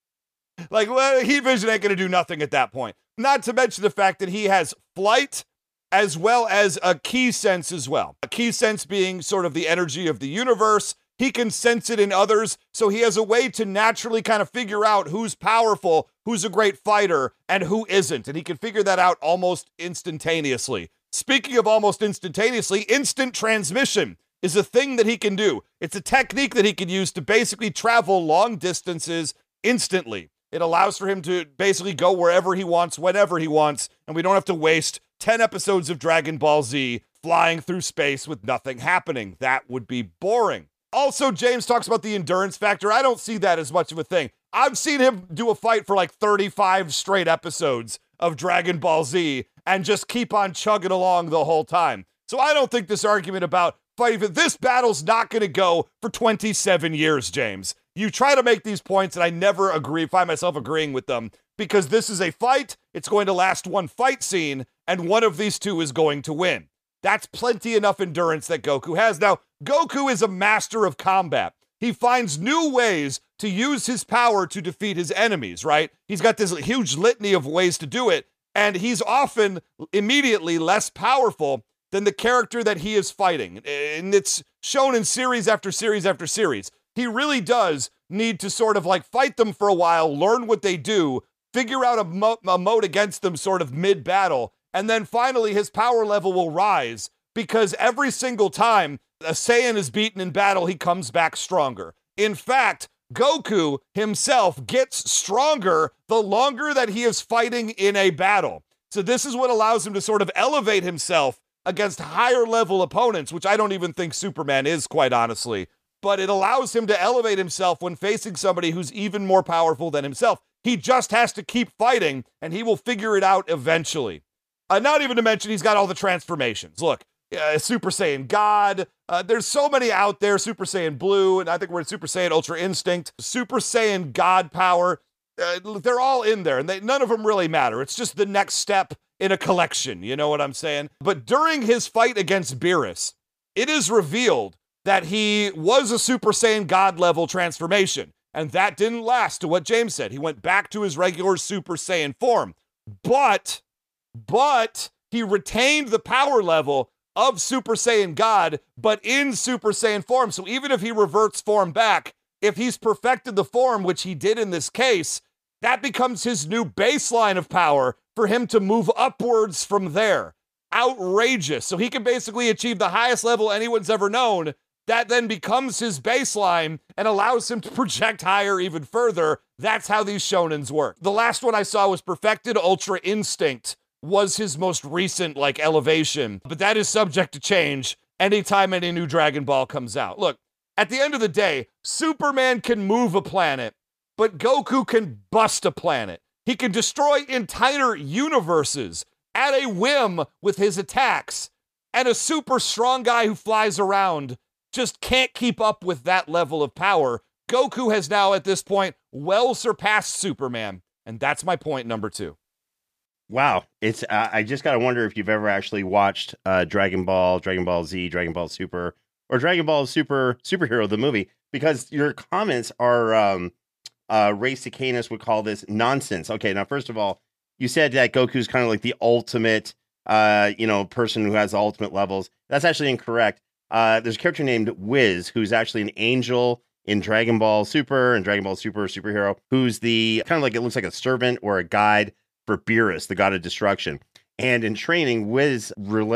Heat vision ain't going to do nothing at that point. Not to mention the fact that he has flight as well as a ki sense as well. A ki sense being sort of the energy of the universe. He can sense it in others, so he has a way to naturally kind of figure out who's powerful, who's a great fighter, and who isn't. And he can figure that out almost instantaneously. Speaking of almost instantaneously, instant transmission is a thing that he can do. It's a technique that he can use to basically travel long distances instantly. It allows for him to basically go wherever he wants, whenever he wants, and we don't have to waste 10 episodes of Dragon Ball Z flying through space with nothing happening. That would be boring. Also, James talks about the endurance factor. I don't see that as much of a thing. I've seen him do a fight for like 35 straight episodes of Dragon Ball Z and just keep on chugging along the whole time. So I don't think this argument about fighting for this battle's not going to go for 27 years, James. You try to make these points and I never find myself agreeing with them because this is a fight. It's going to last one fight scene and one of these two is going to win. That's plenty enough endurance that Goku has. Now, Goku is a master of combat. He finds new ways to use his power to defeat his enemies, right? He's got this huge litany of ways to do it, and he's often immediately less powerful than the character that he is fighting. And it's shown in series after series after series. He really does need to sort of fight them for a while, learn what they do, figure out a mode against them sort of mid-battle, and then finally his power level will rise because every single time a Saiyan is beaten in battle, he comes back stronger. In fact, Goku himself gets stronger the longer that he is fighting in a battle. So this is what allows him to sort of elevate himself against higher level opponents, which I don't even think Superman is, quite honestly. But it allows him to elevate himself when facing somebody who's even more powerful than himself. He just has to keep fighting, and he will figure it out eventually. Not even to mention he's got all the transformations. Look, Super Saiyan God. There's so many out there. Super Saiyan Blue, and I think we're in Super Saiyan Ultra Instinct. Super Saiyan God Power. They're all in there, and none of them really matter. It's just the next step in a collection. You know what I'm saying? But during his fight against Beerus, it is revealed that he was a Super Saiyan God level transformation, and that didn't last to what James said. He went back to his regular Super Saiyan form, but he retained the power level of Super Saiyan God, but in Super Saiyan form. So even if he reverts form back, if he's perfected the form, which he did in this case, that becomes his new baseline of power for him to move upwards from there. Outrageous. So he can basically achieve the highest level anyone's ever known. That then becomes his baseline and allows him to project higher even further. That's how these shonens work. The last one I saw was Perfected Ultra Instinct, was his most recent elevation, but that is subject to change anytime any new Dragon Ball comes out. Look, at the end of the day, Superman can move a planet, but Goku can bust a planet. He can destroy entire universes at a whim with his attacks, and a super strong guy who flies around just can't keep up with that level of power. Goku has now at this point well surpassed Superman, and that's my point number 2. Wow. It's I just got to wonder if you've ever actually watched Dragon Ball, Dragon Ball Z, Dragon Ball Super, or Dragon Ball Superhero, the movie, because your comments are, Ray Cicanis would call this nonsense. Okay, now, first of all, you said that Goku's kind of like the ultimate person who has the ultimate levels. That's actually incorrect. There's a character named Wiz, who's actually an angel in Dragon Ball Super and Dragon Ball Super superhero, who's the kind of like, it looks like a servant or a guide for Beerus, the god of destruction. And in training, Wiz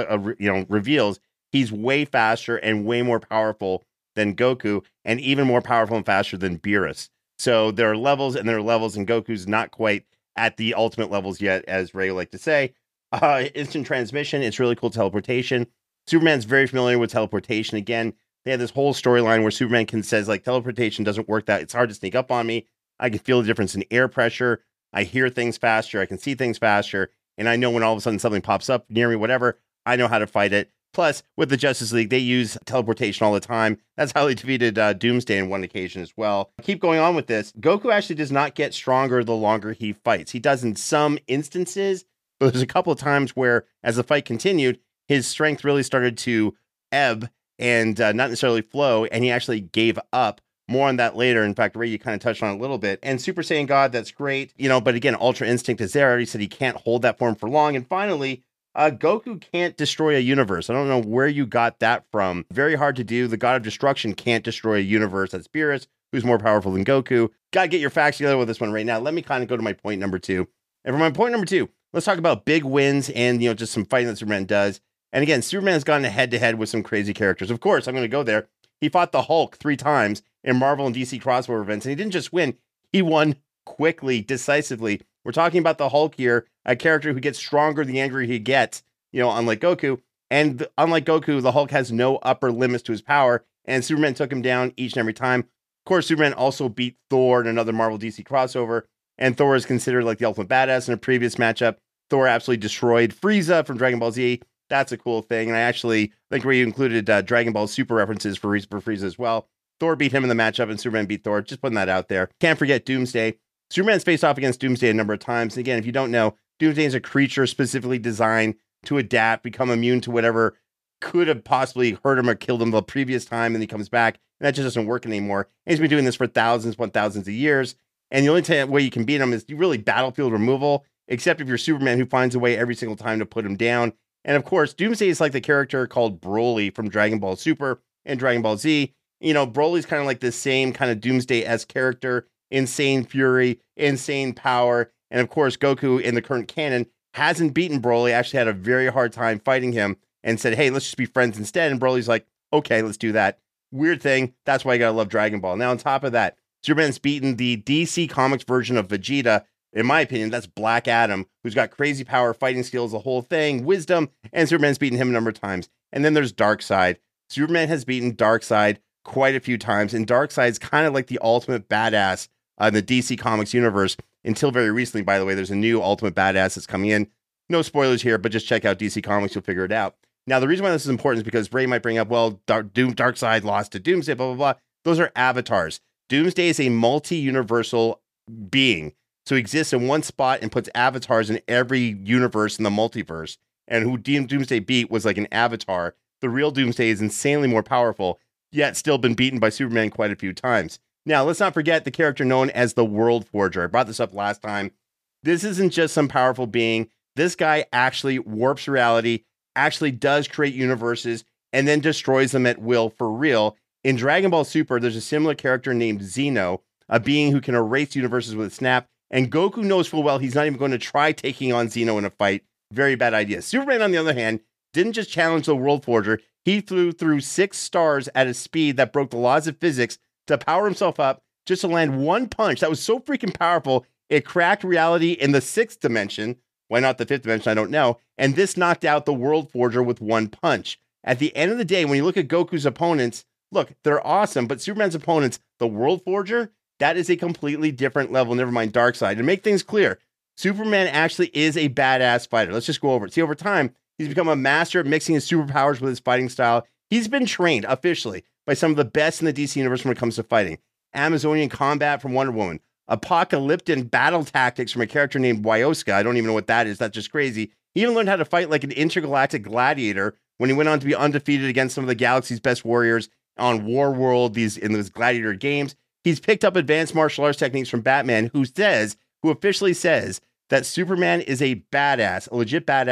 reveals he's way faster and way more powerful than Goku, and even more powerful and faster than Beerus. So there are levels, and Goku's not quite at the ultimate levels yet, as Ray would like to say. Instant transmission, it's really cool teleportation. Superman's very familiar with teleportation. Again, they have this whole storyline where Superman says, like, teleportation doesn't work that. It's hard to sneak up on me. I can feel the difference in air pressure. I hear things faster. I can see things faster. And I know when all of a sudden something pops up near me, whatever, I know how to fight it. Plus, with the Justice League, they use teleportation all the time. That's how they defeated Doomsday on one occasion as well. Keep going on with this. Goku actually does not get stronger the longer he fights. He does in some instances, but there's a couple of times where, as the fight continued, his strength really started to ebb and not necessarily flow, and he actually gave up. More on that later. In fact, Ray, you kind of touched on it a little bit. And Super Saiyan God, that's great. But again, Ultra Instinct is there. I already said he can't hold that form for long. And finally, Goku can't destroy a universe. I don't know where you got that from. Very hard to do. The God of Destruction can't destroy a universe. That's Beerus, who's more powerful than Goku. Got to get your facts together with this one right now. Let me kind of go to my point number 2. And for my point number 2, let's talk about big wins and, just some fighting that Superman does. And again, Superman's gone head-to-head with some crazy characters. Of course, I'm going to go there. He fought the Hulk 3 times in Marvel and DC crossover events, and he didn't just win. He won quickly, decisively. We're talking about the Hulk here, a character who gets stronger the angrier he gets, unlike Goku. And unlike Goku, the Hulk has no upper limits to his power, and Superman took him down each and every time. Of course, Superman also beat Thor in another Marvel DC crossover, and Thor is considered like the ultimate badass. In a previous matchup, Thor absolutely destroyed Frieza from Dragon Ball Z. That's a cool thing. And I actually think we included Dragon Ball Super references for Frieza as well. Thor beat him in the matchup, and Superman beat Thor. Just putting that out there. Can't forget Doomsday. Superman's faced off against Doomsday a number of times. And again, if you don't know, Doomsday is a creature specifically designed to adapt, become immune to whatever could have possibly hurt him or killed him the previous time, and he comes back. And that just doesn't work anymore. And he's been doing this for thousands of years. And the only way you can beat him is really battlefield removal, except if you're Superman, who finds a way every single time to put him down. And of course, Doomsday is like the character called Broly from Dragon Ball Super and Dragon Ball Z. Broly's kind of like this same kind of Doomsday-esque character, insane fury, insane power. And of course, Goku in the current canon hasn't beaten Broly, actually had a very hard time fighting him and said, hey, let's just be friends instead. And Broly's like, okay, let's do that. Weird thing. That's why you gotta love Dragon Ball. Now, on top of that, Superman's beaten the DC Comics version of Vegeta. In my opinion, that's Black Adam, who's got crazy power, fighting skills, the whole thing, wisdom, and Superman's beaten him a number of times. And then there's Darkseid. Superman has beaten Darkseid quite a few times, and Darkseid's kind of like the ultimate badass in the DC Comics universe. Until very recently, by the way, there's a new ultimate badass that's coming in. No spoilers here, but just check out DC Comics, you'll figure it out. Now, the reason why this is important is because Ray might bring up, well, Darkseid lost to Doomsday, blah, blah, blah. Those are avatars. Doomsday is a multi-universal being. So he exists in one spot and puts avatars in every universe in the multiverse. And who Doomsday beat was like an avatar. The real Doomsday is insanely more powerful, yet still been beaten by Superman quite a few times. Now, let's not forget the character known as the World Forger. I brought this up last time. This isn't just some powerful being. This guy actually warps reality, actually does create universes, and then destroys them at will for real. In Dragon Ball Super, there's a similar character named Zeno, a being who can erase universes with a snap. And Goku knows full well he's not even going to try taking on Zeno in a fight. Very bad idea. Superman, on the other hand, didn't just challenge the World Forger. He flew through 6 stars at a speed that broke the laws of physics to power himself up just to land one punch. That was so freaking powerful, it cracked reality in the 6th dimension. Why not the 5th dimension? I don't know. And this knocked out the World Forger with one punch. At the end of the day, when you look at Goku's opponents, look, they're awesome, but Superman's opponents, the World Forger, that is a completely different level. Never mind Darkseid. To make things clear, Superman actually is a badass fighter. Let's just go over it. See, over time, he's become a master at mixing his superpowers with his fighting style. He's been trained officially by some of the best in the DC universe when it comes to fighting. Amazonian combat from Wonder Woman. Apocalyptic battle tactics from a character named Wyoska. I don't even know what that is. That's just crazy. He even learned how to fight like an intergalactic gladiator when he went on to be undefeated against some of the galaxy's best warriors on War World, in those gladiator games. He's picked up advanced martial arts techniques from Batman, who officially says that Superman is a badass, a legit badass,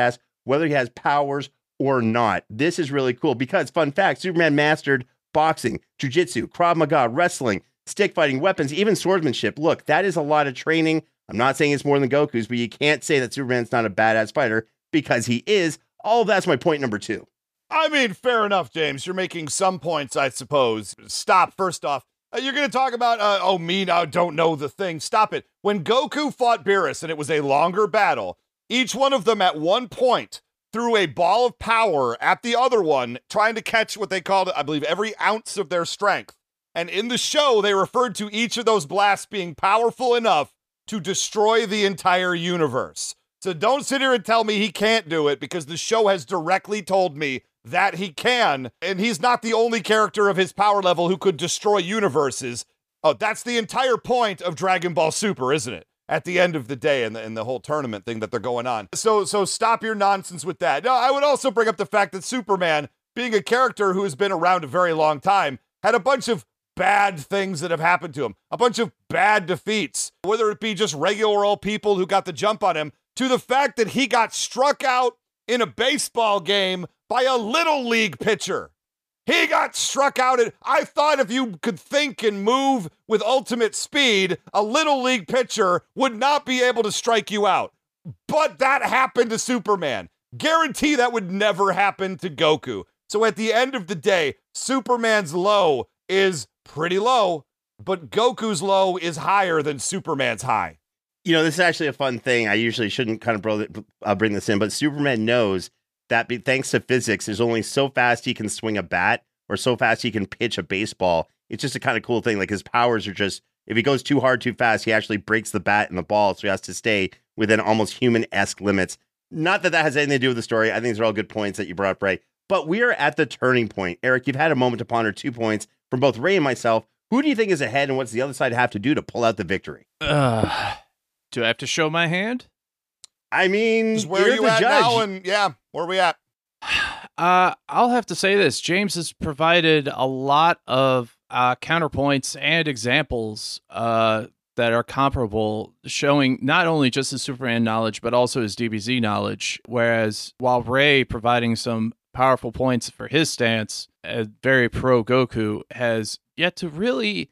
whether he has powers or not. This is really cool because, fun fact, Superman mastered boxing, jiu-jitsu, Krav Maga, wrestling, stick fighting, weapons, even swordsmanship. Look, that is a lot of training. I'm not saying it's more than Goku's, but you can't say that Superman's not a badass fighter because he is. All of that's my point number 2. I mean, fair enough, James. You're making some points, I suppose. Stop. First off, you're going to talk about, me now don't know the thing. Stop it. When Goku fought Beerus and it was a longer battle, each one of them at one point threw a ball of power at the other one, trying to catch what they called, I believe, every ounce of their strength. And in the show, they referred to each of those blasts being powerful enough to destroy the entire universe. So don't sit here and tell me he can't do it, because the show has directly told me that he can, and he's not the only character of his power level who could destroy universes. Oh, that's the entire point of Dragon Ball Super, isn't it? At the end of the day, and the whole tournament thing that they're going on. So stop your nonsense with that. No, I would also bring up the fact that Superman, being a character who has been around a very long time, had a bunch of bad things that have happened to him, a bunch of bad defeats, whether it be just regular old people who got the jump on him, to the fact that he got struck out in a baseball game by a little league pitcher. He got struck out. I thought if you could think and move with ultimate speed, a little league pitcher would not be able to strike you out. But that happened to Superman. Guarantee that would never happen to Goku. So at the end of the day, Superman's low is pretty low, but Goku's low is higher than Superman's high. You know, this is actually a fun thing. I usually shouldn't kind of bring this in, but Superman knows that thanks to physics, there's only so fast he can swing a bat or so fast he can pitch a baseball. It's just a kind of cool thing. Like, his powers are just, if he goes too hard, too fast, he actually breaks the bat and the ball. So he has to stay within almost human-esque limits. Not that that has anything to do with the story. I think these are all good points that you brought up, Ray. But we are at the turning point. Eric, you've had a moment to ponder 2 points from both Ray and myself. Who do you think is ahead, and what's the other side have to do to pull out the victory? Do I have to show my hand? I mean, just where are you at judge now? And yeah, where are we at? I'll have to say this. James has provided a lot of counterpoints and examples that are comparable, showing not only just his Superman knowledge, but also his DBZ knowledge. Whereas while Ray providing some powerful points for his stance, very pro Goku, has yet to really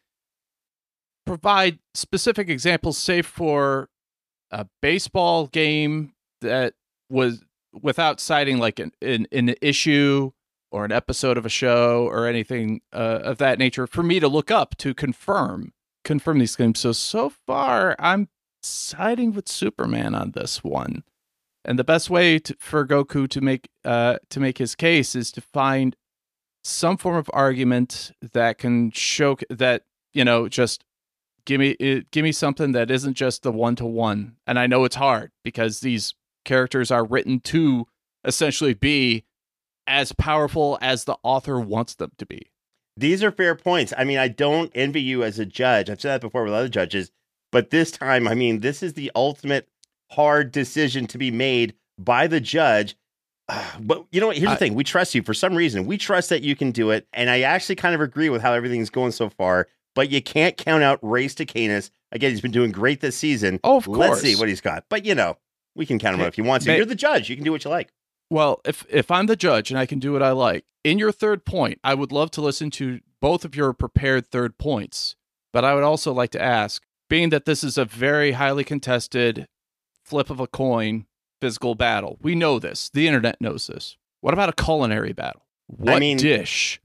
provide specific examples, save for a baseball game that was without citing like an issue or an episode of a show or anything of that nature for me to look up to confirm these claims. So far, I'm siding with Superman on this one. And the best way for Goku to make his case is to find some form of argument that can show that, just give me something that isn't just the 1-to-1. And I know it's hard because these characters are written to essentially be as powerful as the author wants them to be. These are fair points. I mean, I don't envy you as a judge. I've said that before with other judges, but this time, I mean, this is the ultimate hard decision to be made by the judge. But you know what? Here's the thing. We trust you for some reason. We trust that you can do it. And I actually kind of agree with how everything's going so far, but you can't count out Ray Stacanis. Again, he's been doing great this season. Oh, of course. Let's see what he's got. But, we can count him out if you want to. You're the judge. You can do what you like. Well, if I'm the judge and I can do what I like, in your third point, I would love to listen to both of your prepared third points. But I would also like to ask, being that this is a very highly contested flip of a coin physical battle, we know this. The internet knows this. What about a culinary battle? What dish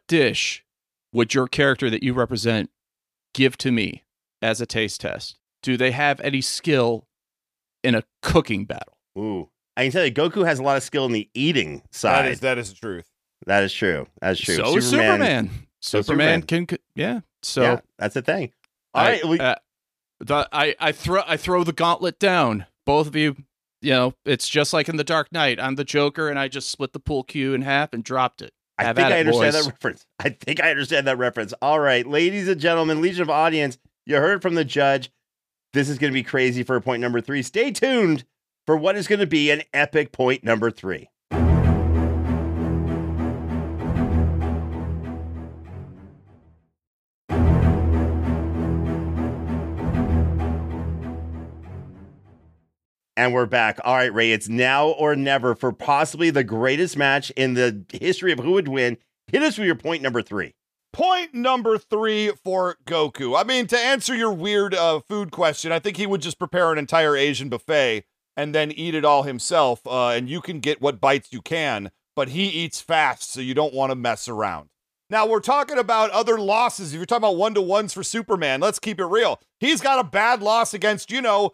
would your character that you represent give to me as a taste test? Do they have any skill in a cooking battle? Ooh. I can tell you, Goku has a lot of skill in the eating side. That is the truth. That is true. That's true. So is Superman. Superman can, yeah. So yeah, that's the thing. All right. I throw the gauntlet down. Both of you, it's just like in The Dark Knight. I'm the Joker, and I just split the pool cue in half and dropped it. I think I understand that reference. All right, ladies and gentlemen, Legion of Audience, you heard from the judge. This is going to be crazy for point number 3. Stay tuned for what is going to be an epic point number 3. And we're back. All right, Ray, it's now or never for possibly the greatest match in the history of who would win. Hit us with your point number 3. Point number 3 for Goku. I mean, to answer your weird food question, I think he would just prepare an entire Asian buffet and then eat it all himself, and you can get what bites you can, but he eats fast, so you don't want to mess around. Now, we're talking about other losses. If you're talking about 1-to-1s for Superman, let's keep it real. He's got a bad loss against,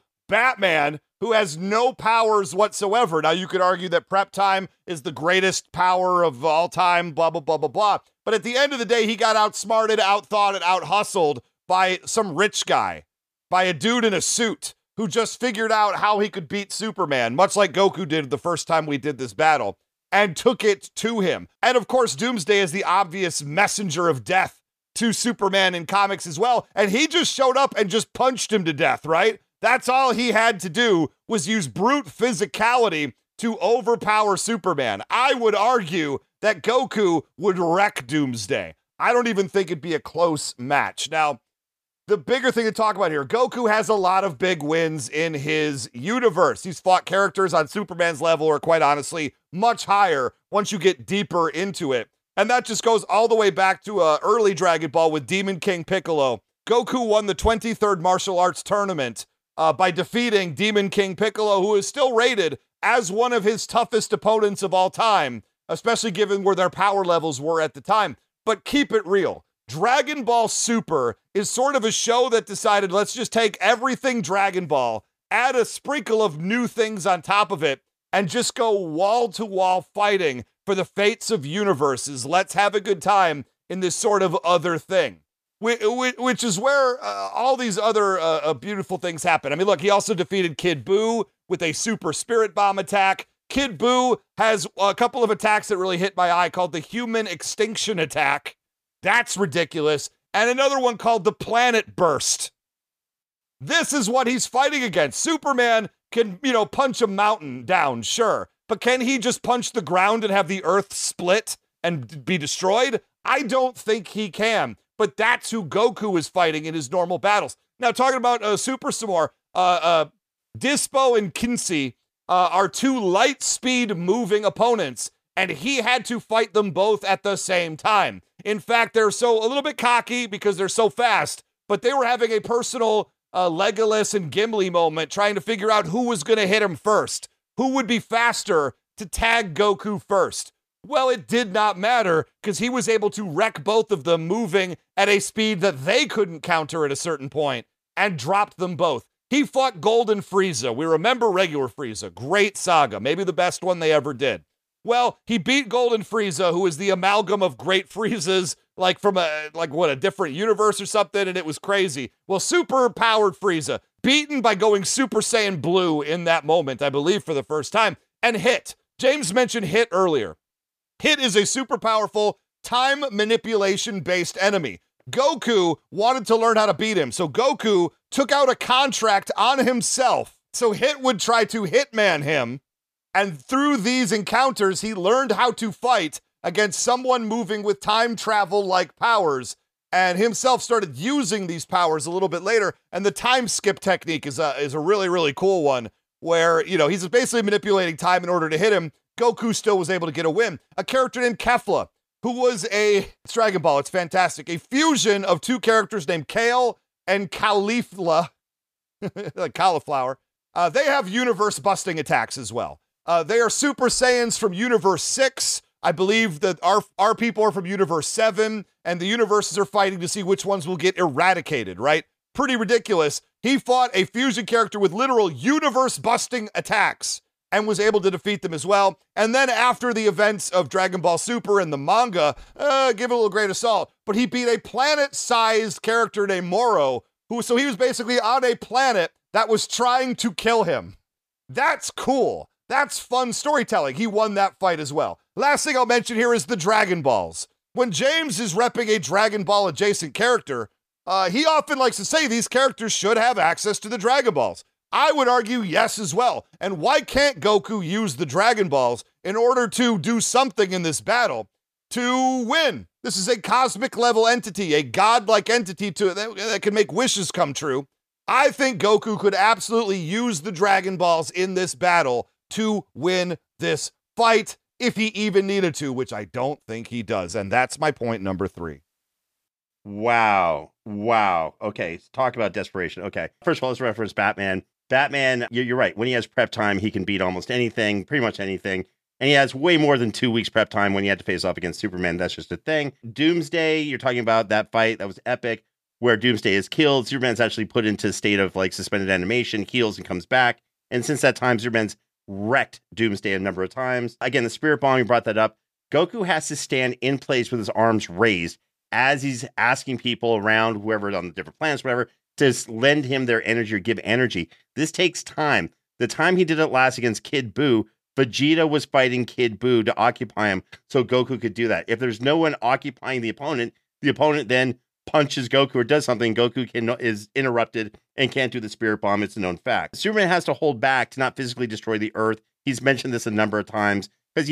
Batman, who has no powers whatsoever. Now, you could argue that prep time is the greatest power of all time, blah, blah, blah, blah, blah. But at the end of the day, he got outsmarted, outthought, and out-hustled by some rich guy, by a dude in a suit who just figured out how he could beat Superman, much like Goku did the first time we did this battle, and took it to him. And of course, Doomsday is the obvious messenger of death to Superman in comics as well. And he just showed up and just punched him to death, right? That's all he had to do was use brute physicality to overpower Superman. I would argue that Goku would wreck Doomsday. I don't even think it'd be a close match. Now, the bigger thing to talk about here, Goku has a lot of big wins in his universe. He's fought characters on Superman's level, or quite honestly, much higher once you get deeper into it. And that just goes all the way back to early Dragon Ball with Demon King Piccolo. Goku won the 23rd martial arts tournament by defeating Demon King Piccolo, who is still rated as one of his toughest opponents of all time, especially given where their power levels were at the time. But keep it real. Dragon Ball Super is sort of a show that decided, let's just take everything Dragon Ball, add a sprinkle of new things on top of it, and just go wall-to-wall fighting for the fates of universes. Let's have a good time in this sort of other thing, which is where all these other beautiful things happen. I mean, look, he also defeated Kid Buu with a super spirit bomb attack. Kid Buu has a couple of attacks that really hit my eye called the Human Extinction Attack. That's ridiculous. And another one called the Planet Burst. This is what he's fighting against. Superman can, punch a mountain down, sure. But can he just punch the ground and have the earth split and be destroyed? I don't think he can. But that's who Goku is fighting in his normal battles. Now, talking about Super some more, Dispo and Kinsey are two light speed moving opponents, and he had to fight them both at the same time. In fact, they're a little bit cocky because they're so fast, but they were having a personal Legolas and Gimli moment trying to figure out who was going to hit him first. Who would be faster to tag Goku first? Well, it did not matter because he was able to wreck both of them moving at a speed that they couldn't counter at a certain point and dropped them both. He fought Golden Frieza. We remember regular Frieza. Great saga. Maybe the best one they ever did. Well, he beat Golden Frieza, who is the amalgam of great Friezas, like from a different universe or something, and it was crazy. Well, super powered Frieza, beaten by going Super Saiyan Blue in that moment, I believe for the first time, and Hit. James mentioned Hit earlier. Hit is a super powerful time manipulation-based enemy. Goku wanted to learn how to beat him, so Goku took out a contract on himself, so Hit would try to hitman him. And through these encounters, he learned how to fight against someone moving with time travel-like powers, and himself started using these powers a little bit later. And the time skip technique is a really, really cool one, where, he's basically manipulating time in order to hit him. Goku still was able to get a win. A character named Kefla, who was it's Dragon Ball, it's fantastic, a fusion of two characters named Kale and Caulifla, like cauliflower. They have universe-busting attacks as well. They are Super Saiyans from Universe 6. I believe that our people are from Universe 7, and the universes are fighting to see which ones will get eradicated, right? Pretty ridiculous. He fought a fusion character with literal universe-busting attacks and was able to defeat them as well. And then after the events of Dragon Ball Super and the manga, give it a little grain of salt, but he beat a planet-sized character named Moro, so he was basically on a planet that was trying to kill him. That's cool. That's fun storytelling. He won that fight as well. Last thing I'll mention here is the Dragon Balls. When James is repping a Dragon Ball adjacent character, he often likes to say these characters should have access to the Dragon Balls. I would argue yes as well. And why can't Goku use the Dragon Balls in order to do something in this battle to win? This is a cosmic level entity, a godlike entity that can make wishes come true. I think Goku could absolutely use the Dragon Balls in this battle to win this fight if he even needed to, which I don't think he does. And that's my point number 3. Wow. Okay, talk about desperation. Okay, first of all, let's reference Batman. Batman, you're right. When he has prep time, he can beat almost anything, pretty much anything. And he has way more than 2 weeks prep time when he had to face off against Superman. That's just a thing. Doomsday, you're talking about that fight. That was epic, where Doomsday is killed. Superman's actually put into a state of like suspended animation, heals and comes back. And since that time, Superman's wrecked Doomsday a number of times. Again, the Spirit Bomb, you brought that up. Goku has to stand in place with his arms raised as he's asking people around, whoever on the different planets, whatever, to lend him their energy or give energy. This takes time. The time he did it last against Kid Buu, Vegeta was fighting Kid Buu to occupy him so Goku could do that. If there's no one occupying the opponent then punches Goku or does something, Goku is interrupted and can't do the Spirit Bomb. It's a known fact. Superman has to hold back to not physically destroy the Earth. He's mentioned this a number of times because,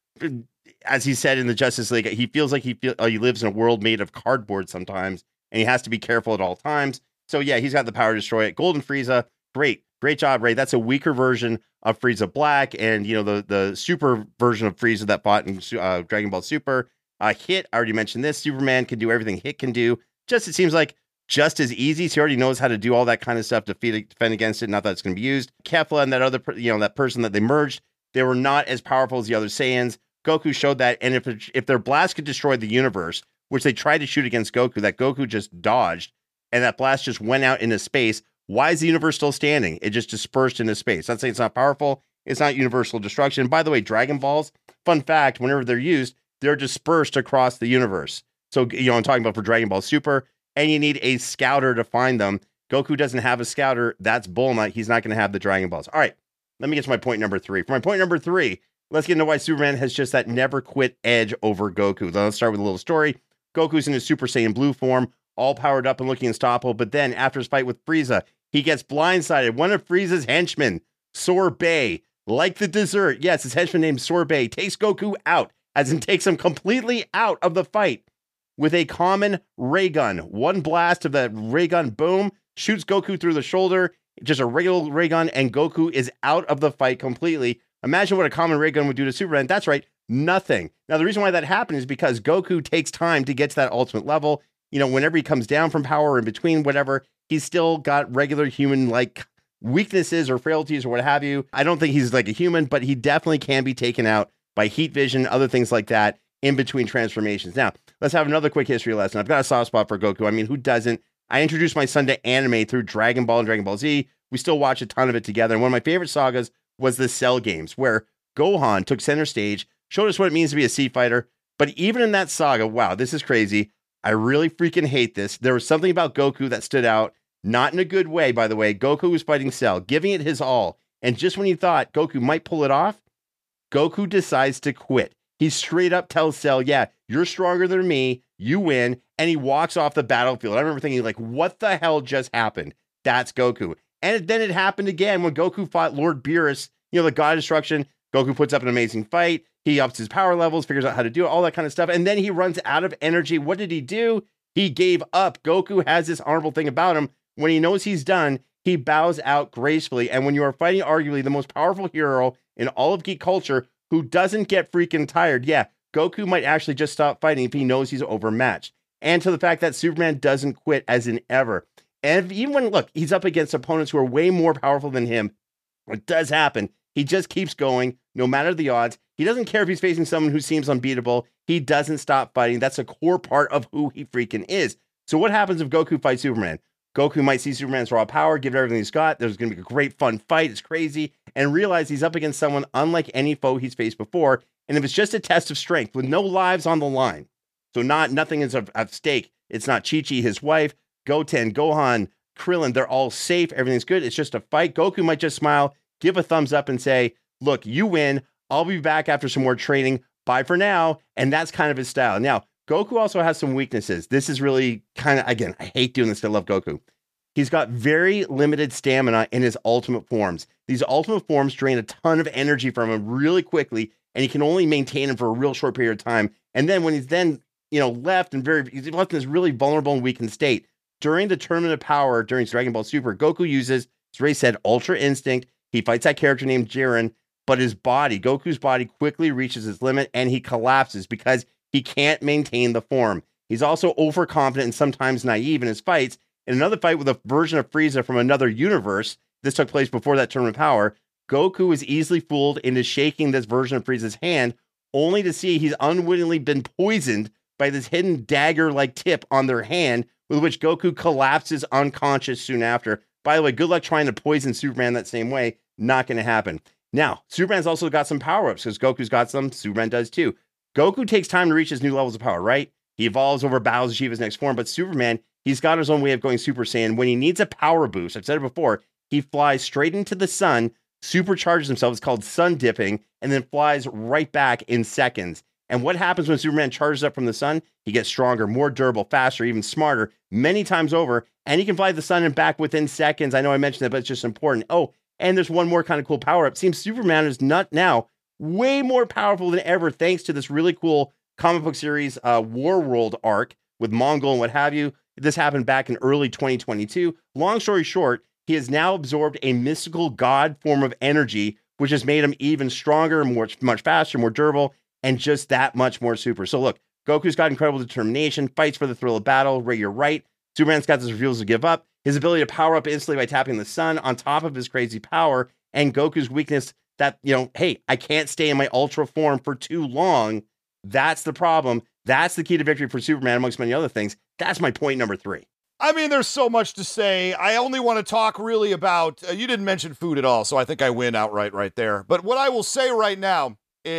as he said in the Justice League, he feels like he lives in a world made of cardboard sometimes, and he has to be careful at all times. So yeah, he's got the power to destroy it. Golden Frieza, great job, Ray. That's a weaker version of Frieza Black, and the super version of Frieza that fought in Dragon Ball Super. Hit, I already mentioned this. Superman can do everything Hit can do. It seems like just as easy. So he already knows how to do all that kind of stuff to defend against it. Not that it's going to be used. Kefla and that other, that person that they merged, they were not as powerful as the other Saiyans. Goku showed that, and if their blast could destroy the universe, which they tried to shoot against Goku, that Goku just dodged, and that blast just went out into space, why is the universe still standing? It just dispersed into space. Not saying it's not powerful. It's not universal destruction. By the way, Dragon Balls, fun fact, whenever they're used, they're dispersed across the universe. So, I'm talking about for Dragon Ball Super, and you need a scouter to find them. Goku doesn't have a scouter. That's Bulma. He's not going to have the Dragon Balls. All right, let me get to my point number 3. For my point number 3, let's get into why Superman has just that never quit edge over Goku. Let's start with a little story. Goku's in his Super Saiyan Blue form, all powered up and looking unstoppable. But then after his fight with Frieza, he gets blindsided. One of Frieza's henchmen, Sorbet, like the dessert. Yes, his henchman named Sorbet, takes Goku out, as in takes him completely out of the fight with a common ray gun. One blast of that ray gun, boom, shoots Goku through the shoulder. Just a regular ray gun, and Goku is out of the fight completely. Imagine what a common ray gun would do to Superman. That's right, nothing. Now, the reason why that happened is because Goku takes time to get to that ultimate level. Whenever he comes down from power or in between, whatever, he's still got regular human-like weaknesses or frailties or what have you. I don't think he's like a human, but he definitely can be taken out by heat vision, other things like that in between transformations. Now, let's have another quick history lesson. I've got a soft spot for Goku. I mean, who doesn't? I introduced my son to anime through Dragon Ball and Dragon Ball Z. We still watch a ton of it together. And one of my favorite sagas was the Cell games, where Gohan took center stage, showed us what it means to be a sea fighter. But even in that saga, wow, this is crazy. I really freaking hate this. There was something about Goku that stood out, not in a good way, by the way. Goku was fighting Cell, giving it his all. And just when you thought Goku might pull it off, Goku decides to quit. He straight up tells Cell, yeah, you're stronger than me. You win. And he walks off the battlefield. I remember thinking, like, what the hell just happened? That's Goku. And then it happened again when Goku fought Lord Beerus, the god of destruction. Goku puts up an amazing fight. He ups his power levels, figures out how to do it, all that kind of stuff. And then he runs out of energy. What did he do? He gave up. Goku has this honorable thing about him. When he knows he's done, he bows out gracefully. And when you are fighting arguably the most powerful hero in all of geek culture who doesn't get freaking tired, yeah, Goku might actually just stop fighting if he knows he's overmatched. And to the fact that Superman doesn't quit as in ever. And even when, look, he's up against opponents who are way more powerful than him, it does happen. He just keeps going, no matter the odds. He doesn't care if he's facing someone who seems unbeatable. He doesn't stop fighting. That's a core part of who he freaking is. So what happens if Goku fights Superman? Goku might see Superman's raw power, give it everything he's got. There's going to be a great fun fight. It's crazy. And realize he's up against someone unlike any foe he's faced before. And if it's just a test of strength with no lives on the line, so nothing is at stake. It's not Chi-Chi, his wife, Goten, Gohan, Krillin. They're all safe. Everything's good. It's just a fight. Goku might just smile, give a thumbs up and say, look, you win. I'll be back after some more training. Bye for now. And that's kind of his style. Now, Goku also has some weaknesses. This is really kind of, again, I hate doing this. I love Goku. He's got very limited stamina in his ultimate forms. These ultimate forms drain a ton of energy from him really quickly, and he can only maintain them for a real short period of time. And then when he's left he's left in this really vulnerable and weakened state. during the Tournament of Power during Dragon Ball Super, Goku uses, as Ray said, Ultra Instinct. He fights that character named Jiren, but Goku's body quickly reaches its limit and he collapses because he can't maintain the form. He's also overconfident and sometimes naive in his fights. In another fight with a version of Frieza from another universe, this took place before that Tournament of Power, Goku is easily fooled into shaking this version of Frieza's hand, only to see he's unwittingly been poisoned by this hidden dagger-like tip on their hand, with which Goku collapses unconscious soon after. By the way, good luck trying to poison Superman that same way. Not going to happen. Now, Superman's also got some power-ups, because Goku's got some, Superman does too. Goku takes time to reach his new levels of power, right? He evolves over battles to achieve his next form, but Superman, he's got his own way of going Super Saiyan. When he needs a power boost, I've said it before, he flies straight into the sun, supercharges himself, it's called sun dipping, and then flies right back in seconds. And what happens when Superman charges up from the sun? He gets stronger, more durable, faster, even smarter, many times over, and he can fly the sun and back within seconds. I know I mentioned that, but it's just important. Oh, and there's one more kind of cool power-up. Seems Superman is not now way more powerful than ever, thanks to this really cool comic book series, War World arc with Mongol and what have you. This happened back in early 2022. Long story short, he has now absorbed a mystical god form of energy, which has made him even stronger, much faster, more durable, and just that much more super. So look, Goku's got incredible determination, fights for the thrill of battle. Ray, you're right. Superman's got this refusal to give up. His ability to power up instantly by tapping the sun on top of his crazy power, and Goku's weakness that, hey, I can't stay in my ultra form for too long. That's the problem. That's the key to victory for Superman, amongst many other things. That's my point number 3. I mean, there's so much to say. I only want to talk really about, you didn't mention food at all, so I think I win outright right there. But what I will say right now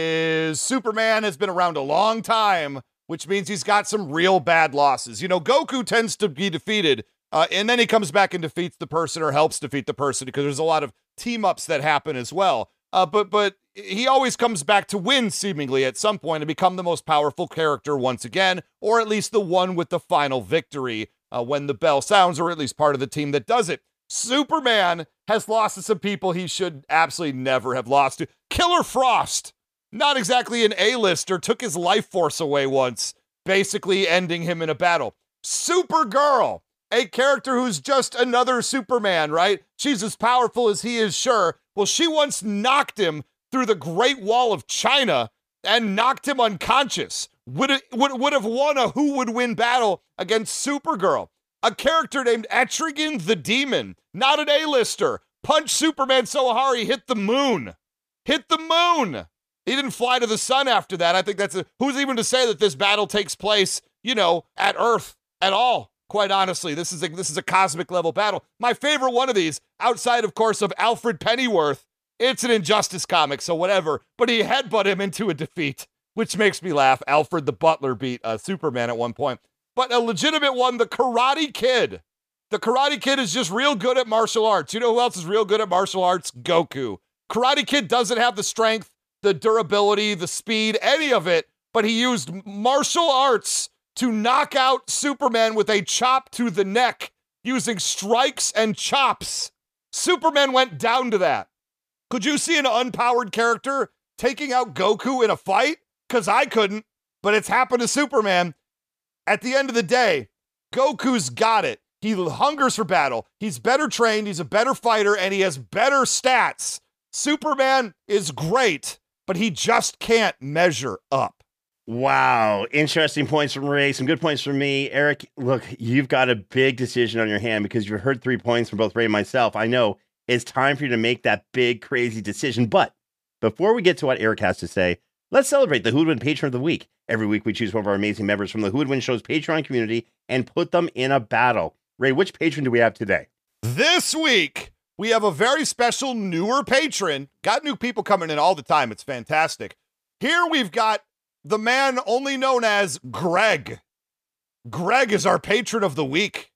is Superman has been around a long time, which means he's got some real bad losses. Goku tends to be defeated, and then he comes back and defeats the person or helps defeat the person, because there's a lot of team-ups that happen as well. But he always comes back to win, seemingly, at some point and become the most powerful character once again, or at least the one with the final victory when the bell sounds, or at least part of the team that does it. Superman has lost to some people he should absolutely never have lost to. Killer Frost, not exactly an A-lister, took his life force away once, basically ending him in a battle. Supergirl, a character who's just another Superman, right? She's as powerful as he is, sure. Well, she once knocked him through the Great Wall of China and knocked him unconscious. Would have won a who would win battle against Supergirl. A character named Etrigan the Demon, not an A-lister, punched Superman so hard he hit the moon. Hit the moon! He didn't fly to the sun after that. I think who's even to say that this battle takes place, at Earth at all? Quite honestly, this is a cosmic level battle. My favorite one of these, outside, of course, of Alfred Pennyworth, it's an Injustice comic, so whatever, but he headbutt him into a defeat, which makes me laugh. Alfred the Butler beat Superman at one point. But a legitimate one, the Karate Kid. The Karate Kid is just real good at martial arts. You know who else is real good at martial arts? Goku. Karate Kid doesn't have the strength, the durability, the speed, any of it, but he used martial arts to knock out Superman with a chop to the neck using strikes and chops. Superman went down to that. Could you see an unpowered character taking out Goku in a fight? Because I couldn't, but it's happened to Superman. At the end of the day, Goku's got it. He hungers for battle. He's better trained, he's a better fighter, and he has better stats. Superman is great, but he just can't measure up. Wow. Interesting points from Ray. Some good points from me. Eric, look, you've got a big decision on your hand because you've heard 3 points from both Ray and myself. I know it's time for you to make that big, crazy decision. But before we get to what Eric has to say, let's celebrate the Who Would Win Patron of the Week. Every week we choose one of our amazing members from the Who Would Win Show's Patreon community and put them in a battle. Ray, which patron do we have today? This week, we have a very special newer patron. Got new people coming in all the time. It's fantastic. Here we've got the man only known as Greg. Greg is our patron of the week.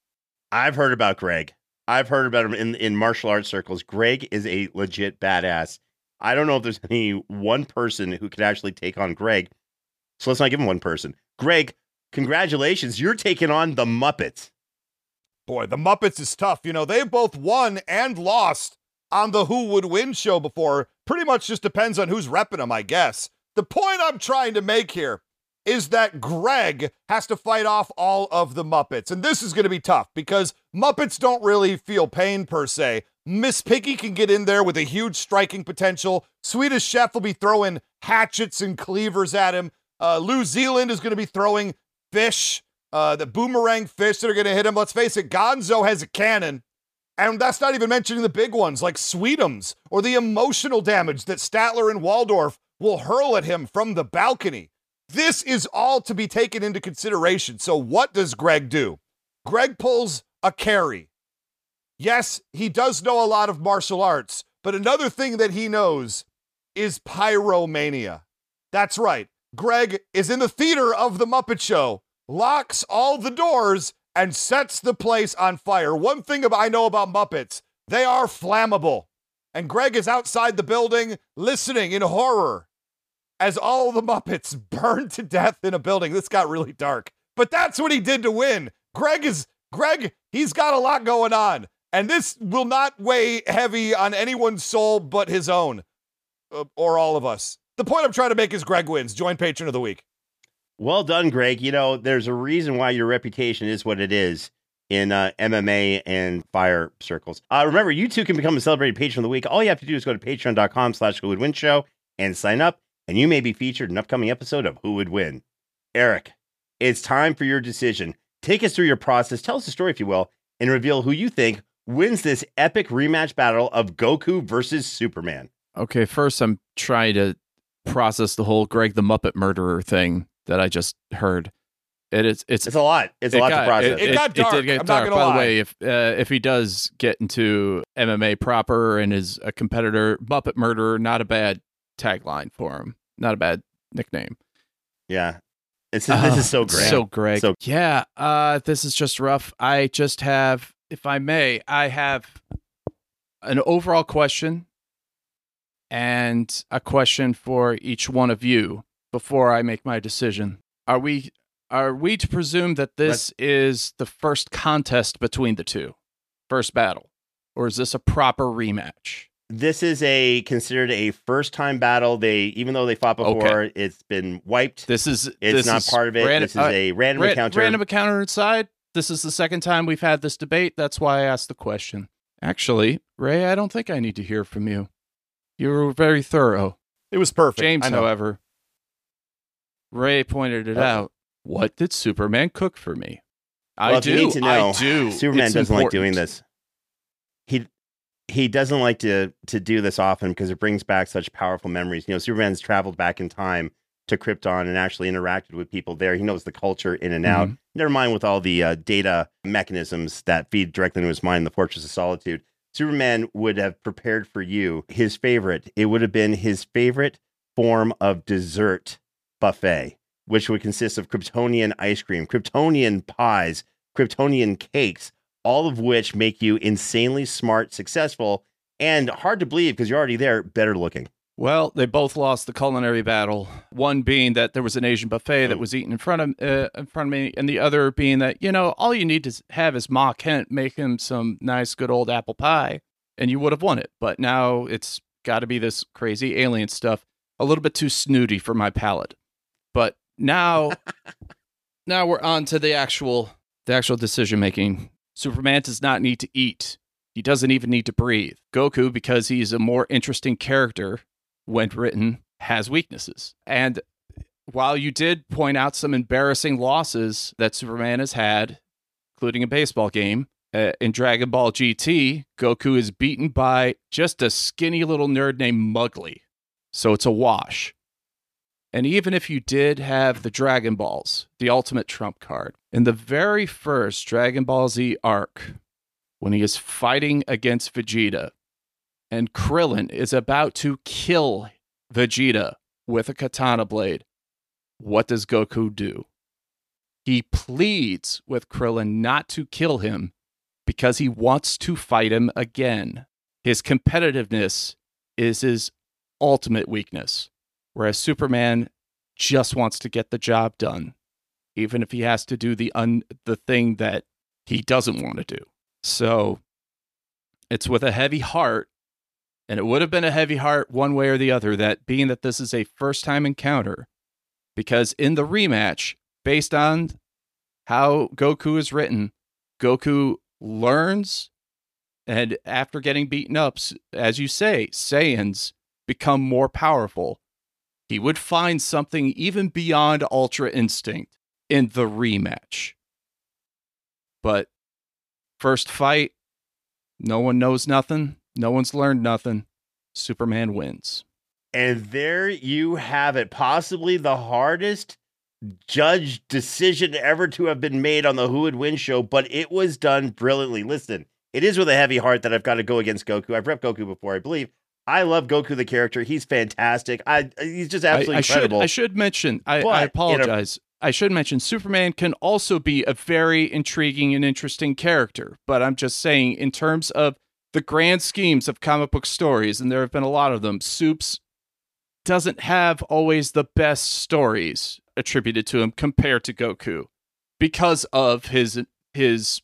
I've heard about Greg. I've heard about him in martial arts circles. Greg is a legit badass. I don't know if there's any one person who could actually take on Greg. So let's not give him one person. Greg, congratulations. You're taking on the Muppets. Boy, the Muppets is tough. They've both won and lost on the Who Would Win show before. Pretty much just depends on who's repping them, I guess. The point I'm trying to make here is that Greg has to fight off all of the Muppets. And this is going to be tough because Muppets don't really feel pain per se. Miss Piggy can get in there with a huge striking potential. Swedish Chef will be throwing hatchets and cleavers at him. New Zealand is going to be throwing fish, the boomerang fish that are going to hit him. Let's face it, Gonzo has a cannon. And that's not even mentioning the big ones like Sweetums or the emotional damage that Statler and Waldorf will hurl at him from the balcony. This is all to be taken into consideration. So what does Greg do? Greg pulls a Carrie. Yes, he does know a lot of martial arts, but another thing that he knows is pyromania. That's right. Greg is in the theater of the Muppet Show, locks all the doors, and sets the place on fire. One thing I know about Muppets, they are flammable. And Greg is outside the building listening in horror as all the Muppets burn to death in a building. This got really dark. But that's what he did to win. Greg, he's got a lot going on. And this will not weigh heavy on anyone's soul but his own. Or all of us. The point I'm trying to make is Greg wins. Join Patron of the Week. Well done, Greg. You know, there's a reason why your reputation is what it is in MMA and fire circles. Remember, you too can become a celebrated patron of the week. All you have to do is go to patreon.com/whowouldwin and sign up, and you may be featured in an upcoming episode of Who Would Win. Eric, it's time for your decision. Take us through your process. Tell us a story, if you will, and reveal who you think wins this epic rematch battle of Goku versus Superman. Okay, first I'm trying to process the whole Greg the Muppet Murderer thing that I just heard. It's a lot. It's a lot to process. It got dark. It did get I'm dark. not gonna lie. By the way, if he does get into MMA proper and is a competitor, Muppet Murderer, not a bad tagline for him. Not a bad nickname. Yeah. This is so great. So Greg. Yeah. This is just rough. I just have, if I may, I have an overall question and a question for each one of you before I make my decision. Are we to presume that this is the first contest between the two? First battle? Or is this a proper rematch? This is considered a first-time battle. Even though they fought before, It's been wiped. It's not part of it. This is a random encounter. Random encounter inside. This is the second time we've had this debate. That's why I asked the question. Actually, Ray, I don't think I need to hear from you. You were very thorough. It was perfect. James, however, Ray pointed it out. What did Superman cook for me? Well, you need to know, I do. Superman doesn't like doing this. He doesn't like to do this often because it brings back such powerful memories. You know, Superman's traveled back in time to Krypton and actually interacted with people there. He knows the culture in and out. Never mind with all the data mechanisms that feed directly into his mind, the Fortress of Solitude. Superman would have prepared for you his favorite. It would have been his favorite form of dessert buffet, which would consist of Kryptonian ice cream, Kryptonian pies, Kryptonian cakes, all of which make you insanely smart, successful, and hard to believe because you're already there, better looking. Well, they both lost the culinary battle. One being that there was an Asian buffet that was eaten in front of me, and the other being that, you know, all you need to have is Ma Kent make him some nice, good old apple pie, and you would have won it. But now it's got to be this crazy alien stuff, a little bit too snooty for my palate. But now we're on to the actual decision making. Superman does not need to eat. He doesn't even need to breathe. Goku, because he's a more interesting character when written, has weaknesses. And while you did point out some embarrassing losses that Superman has had, including a baseball game, in Dragon Ball GT, Goku is beaten by just a skinny little nerd named Mugly. So it's a wash. And even if you did have the Dragon Balls, the ultimate trump card, in the very first Dragon Ball Z arc, when he is fighting against Vegeta, and Krillin is about to kill Vegeta with a katana blade, what does Goku do? He pleads with Krillin not to kill him because he wants to fight him again. His competitiveness is his ultimate weakness, whereas Superman just wants to get the job done, even if he has to do the thing that he doesn't want to do. So it's with a heavy heart, and it would have been a heavy heart one way or the other, that being that this is a first-time encounter, Because in the rematch, based on how Goku is written, Goku learns, and after getting beaten up, as you say, Saiyans become more powerful. He would find something even beyond Ultra Instinct in the rematch. But first fight, no one knows nothing. No one's learned nothing. Superman wins. And there you have it. Possibly the hardest judge decision ever to have been made on the Who Would Win show, but it was done brilliantly. Listen, it is with a heavy heart that I've got to go against Goku. I've repped Goku before, I believe. I love Goku the character. He's fantastic. He's just absolutely incredible. I should mention, I apologize. I should mention Superman can also be a very intriguing and interesting character, but I'm just saying in terms of the grand schemes of comic book stories, and there have been a lot of them, Supes doesn't have always the best stories attributed to him compared to Goku because of his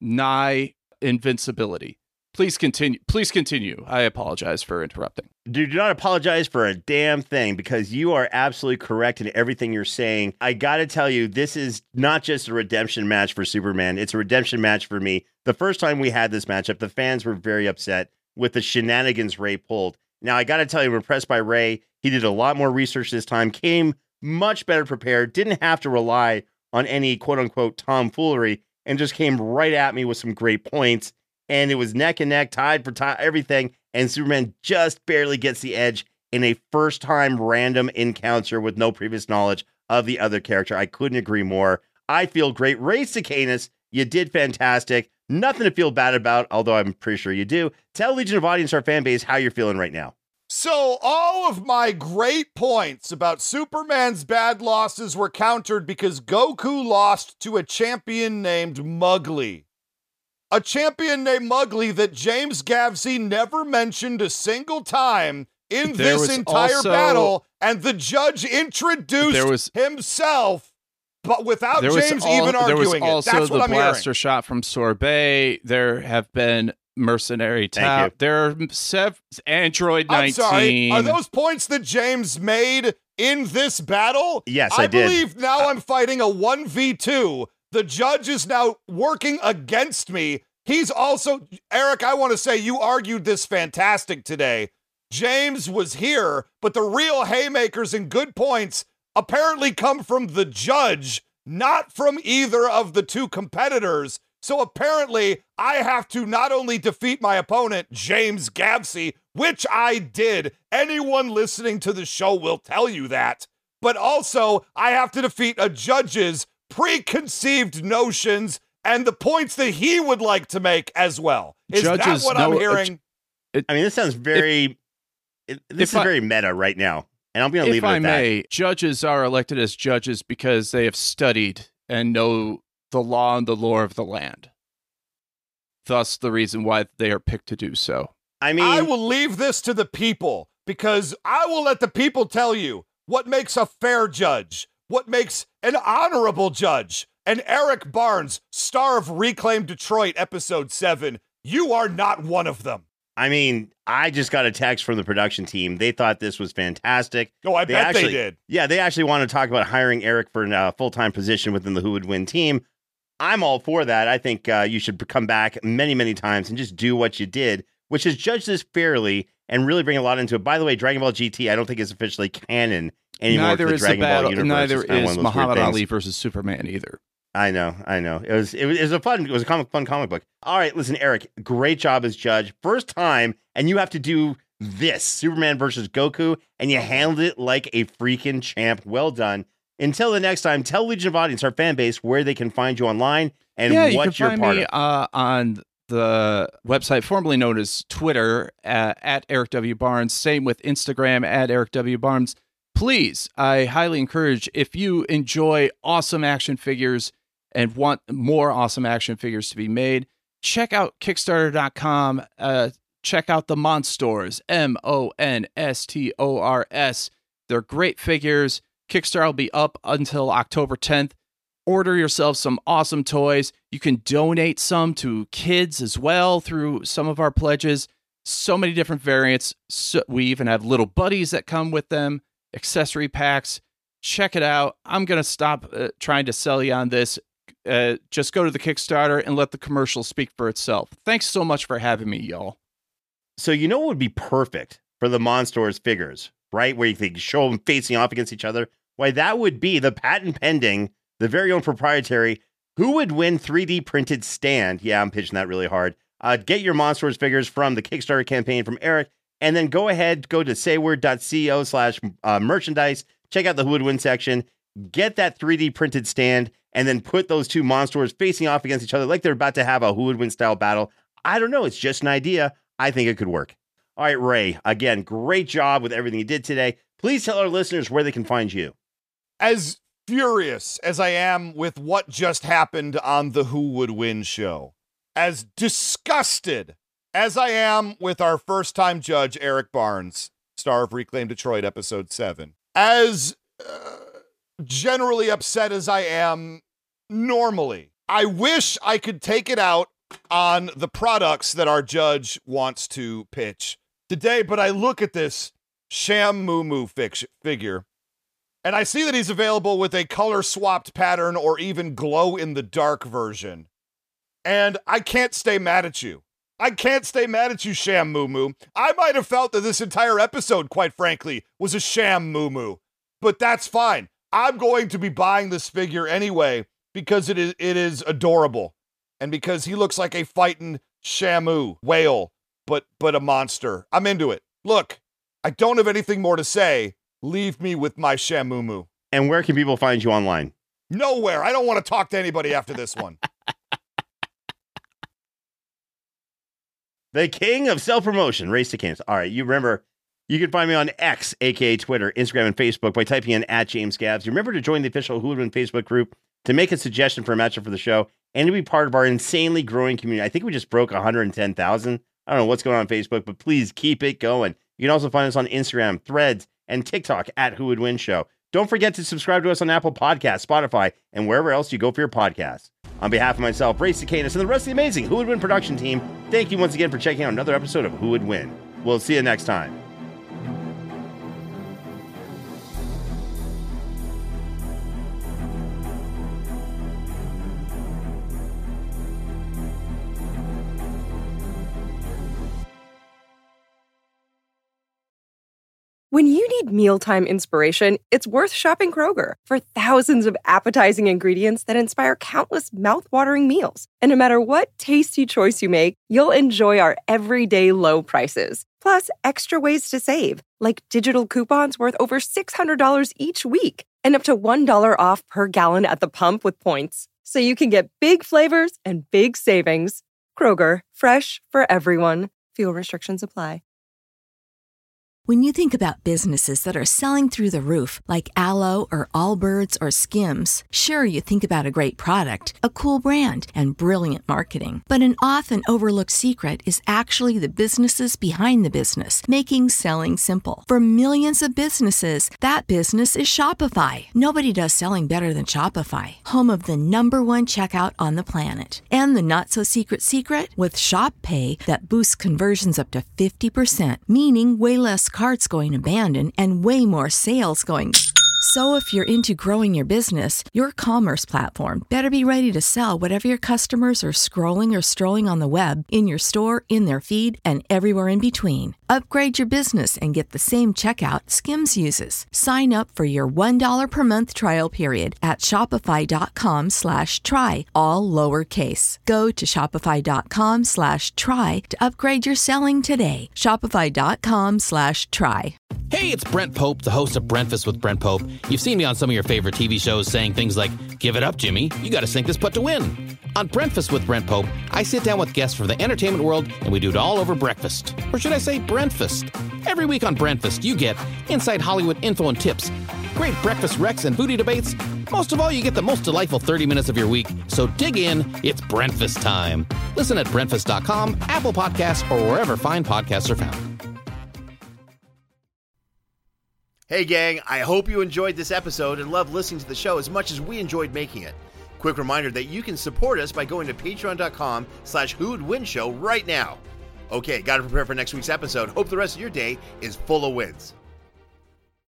nigh invincibility. Please continue. I apologize for interrupting. Do not apologize for a damn thing, because you are absolutely correct in everything you're saying. I got to tell you, this is not just a redemption match for Superman. It's a redemption match for me. The first time we had this matchup, the fans were very upset with the shenanigans Ray pulled. Now, I got to tell you, I'm impressed by Ray. He did a lot more research this time, came much better prepared, didn't have to rely on any quote-unquote tomfoolery, and just came right at me with some great points. And it was neck and neck, tied for everything, and Superman just barely gets the edge in a first-time random encounter with no previous knowledge of the other character. I couldn't agree more. I feel great. Ray Cicanus, you did fantastic. Nothing to feel bad about, although I'm pretty sure you do. Tell Legion of Audience, our fan base, how you're feeling right now. So all of my great points about Superman's bad losses were countered because Goku lost to a champion named Mugly. A champion named Mugly that James Gavsey never mentioned a single time in this entire battle, and the judge introduced himself, but without James even arguing it. There was also That's what the I'm blaster hearing. shot from Sorbet. There have been mercenary tap. There are Android 19. I'm sorry. Are those points that James made in this battle? Yes, I did. I believe now I'm fighting a 1v2. The judge is now working against me. He's also, Eric, I want to say you argued this fantastic today. James was here, but the real haymakers and good points apparently come from the judge, not from either of the two competitors. So apparently I have to not only defeat my opponent, James Gavsey, which I did. Anyone listening to the show will tell you that. But also I have to defeat a judge's preconceived notions and the points that he would like to make as well. Is that what I'm hearing? I mean, this sounds very, this is very meta right now. And I'm going to leave it at that. If I may, judges are elected as judges because they have studied and know the law and the lore of the land. Thus, the reason why they are picked to do so. I mean, I will leave this to the people because I will let the people tell you what makes a fair judge, what makes an honorable judge. And Eric Barnes, star of Reclaim Detroit, episode 7, you are not one of them. I mean, I just got a text from the production team. They thought this was fantastic. Oh, I bet they did. Yeah, they actually want to talk about hiring Eric for a full-time position within the Who Would Win team. I'm all for that. I think you should come back many, many times and just do what you did, which is judge this fairly and really bring a lot into it. By the way, Dragon Ball GT, I don't think is officially canon anymore. Neither for the is Dragon the battle. Ball universe. Neither is Muhammad Ali versus Superman either. I know. It was a fun comic book. All right, listen, Eric, great job as judge. First time, and you have to do this, Superman versus Goku, and you handled it like a freaking champ. Well done. Until the next time, tell Legion of Audience, our fan base, where they can find you online and what you're part of. Yeah, you can find me on the website formerly known as Twitter, at Eric W. Barnes. Same with Instagram, at Eric W. Barnes. Please, I highly encourage, if you enjoy awesome action figures and want more awesome action figures to be made, check out Kickstarter.com. Check out the Monstores, MONSTORS. They're great figures. Kickstarter will be up until October 10th. Order yourself some awesome toys. You can donate some to kids as well through some of our pledges. So many different variants. So we even have little buddies that come with them, accessory packs. check it out. I'm going to stop trying to sell you on this. Just go to the Kickstarter and let the commercial speak for itself. Thanks so much for having me, y'all. So you know what would be perfect for the Monsters figures, right? Where you can show them facing off against each other. Why, that would be the patent pending, the very own proprietary Who Would Win 3D printed stand. Yeah, I'm pitching that really hard. Get your Monsters figures from the Kickstarter campaign from Eric, and then go to sayword.co/merchandise. Check out the Who Would Win section. Get that 3D printed stand, and then put those two Monsters facing off against each other like they're about to have a Who Would Win style battle. I don't know. It's just an idea. I think it could work. All right, Ray, again, great job with everything you did today. Please tell our listeners where they can find you. As furious as I am with what just happened on the Who Would Win show, as disgusted as I am with our first-time judge, Eric Barnes, star of Reclaim Detroit, Episode 7, as generally upset as I am normally, I wish I could take it out on the products that our judge wants to pitch today, but I look at this Shamumu figure, and I see that he's available with a color-swapped pattern or even glow-in-the-dark version, and I can't stay mad at you. I can't stay mad at you, Shamumu. I might have felt that this entire episode, quite frankly, was a Shamumu, but that's fine. I'm going to be buying this figure anyway because it is adorable. And because he looks like a fighting Shamu whale, but a monster. I'm into it. Look, I don't have anything more to say. Leave me with my Shamumu. And where can people find you online? Nowhere. I don't want to talk to anybody after this one. The king of self-promotion, Ray Stacanis. All right, you remember, you can find me on X, a.k.a. Twitter, Instagram, and Facebook by typing in @JamesGabs. Remember to join the official Who Would Win Facebook group to make a suggestion for a matchup for the show and to be part of our insanely growing community. I think we just broke 110,000. I don't know what's going on Facebook, but please keep it going. You can also find us on Instagram, Threads, and TikTok @Who Would Win Show. Don't forget to subscribe to us on Apple Podcasts, Spotify, and wherever else you go for your podcasts. On behalf of myself, Ray Stacanis, and the rest of the amazing Who Would Win production team, thank you once again for checking out another episode of Who Would Win. We'll see you next time. When you need mealtime inspiration, it's worth shopping Kroger. For thousands of appetizing ingredients that inspire countless mouth-watering meals. And no matter what tasty choice you make, you'll enjoy our everyday low prices. Plus, extra ways to save, like digital coupons worth over $600 each week, and up to $1 off per gallon at the pump with points. So you can get big flavors and big savings. Kroger, fresh for everyone. Fuel restrictions apply. When you think about businesses that are selling through the roof, like Aloe or Allbirds or Skims, sure, you think about a great product, a cool brand, and brilliant marketing. But an often overlooked secret is actually the businesses behind the business, making selling simple. For millions of businesses, that business is Shopify. Nobody does selling better than Shopify, home of the #1 checkout on the planet. And the not-so-secret secret? With Shop Pay that boosts conversions up to 50%, meaning way less carts going abandoned and way more sales going. So if you're into growing your business, your commerce platform better be ready to sell whatever your customers are scrolling or strolling on the web, in your store, in their feed, and everywhere in between. Upgrade your business and get the same checkout Skims uses. Sign up for your $1 per month trial period at shopify.com/try, all lowercase. Go to shopify.com/try to upgrade your selling today. Shopify.com/try. Hey, it's Brent Pope, the host of Breakfast with Brent Pope. You've seen me on some of your favorite TV shows saying things like, "Give it up, Jimmy. You got to sink this putt to win." On Breakfast with Brent Pope, I sit down with guests from the entertainment world and we do it all over breakfast. Or should I say Brentfast? Every week on Brentfast, you get inside Hollywood info and tips, great breakfast recs and booty debates. Most of all, you get the most delightful 30 minutes of your week. So dig in, it's Brentfast time. Listen at Brentfast.com, Apple Podcasts, or wherever fine podcasts are found. Hey gang, I hope you enjoyed this episode and loved listening to the show as much as we enjoyed making it. Quick reminder that you can support us by going to patreon.com/whowouldwinshow right now. Okay, gotta prepare for next week's episode. Hope the rest of your day is full of wins.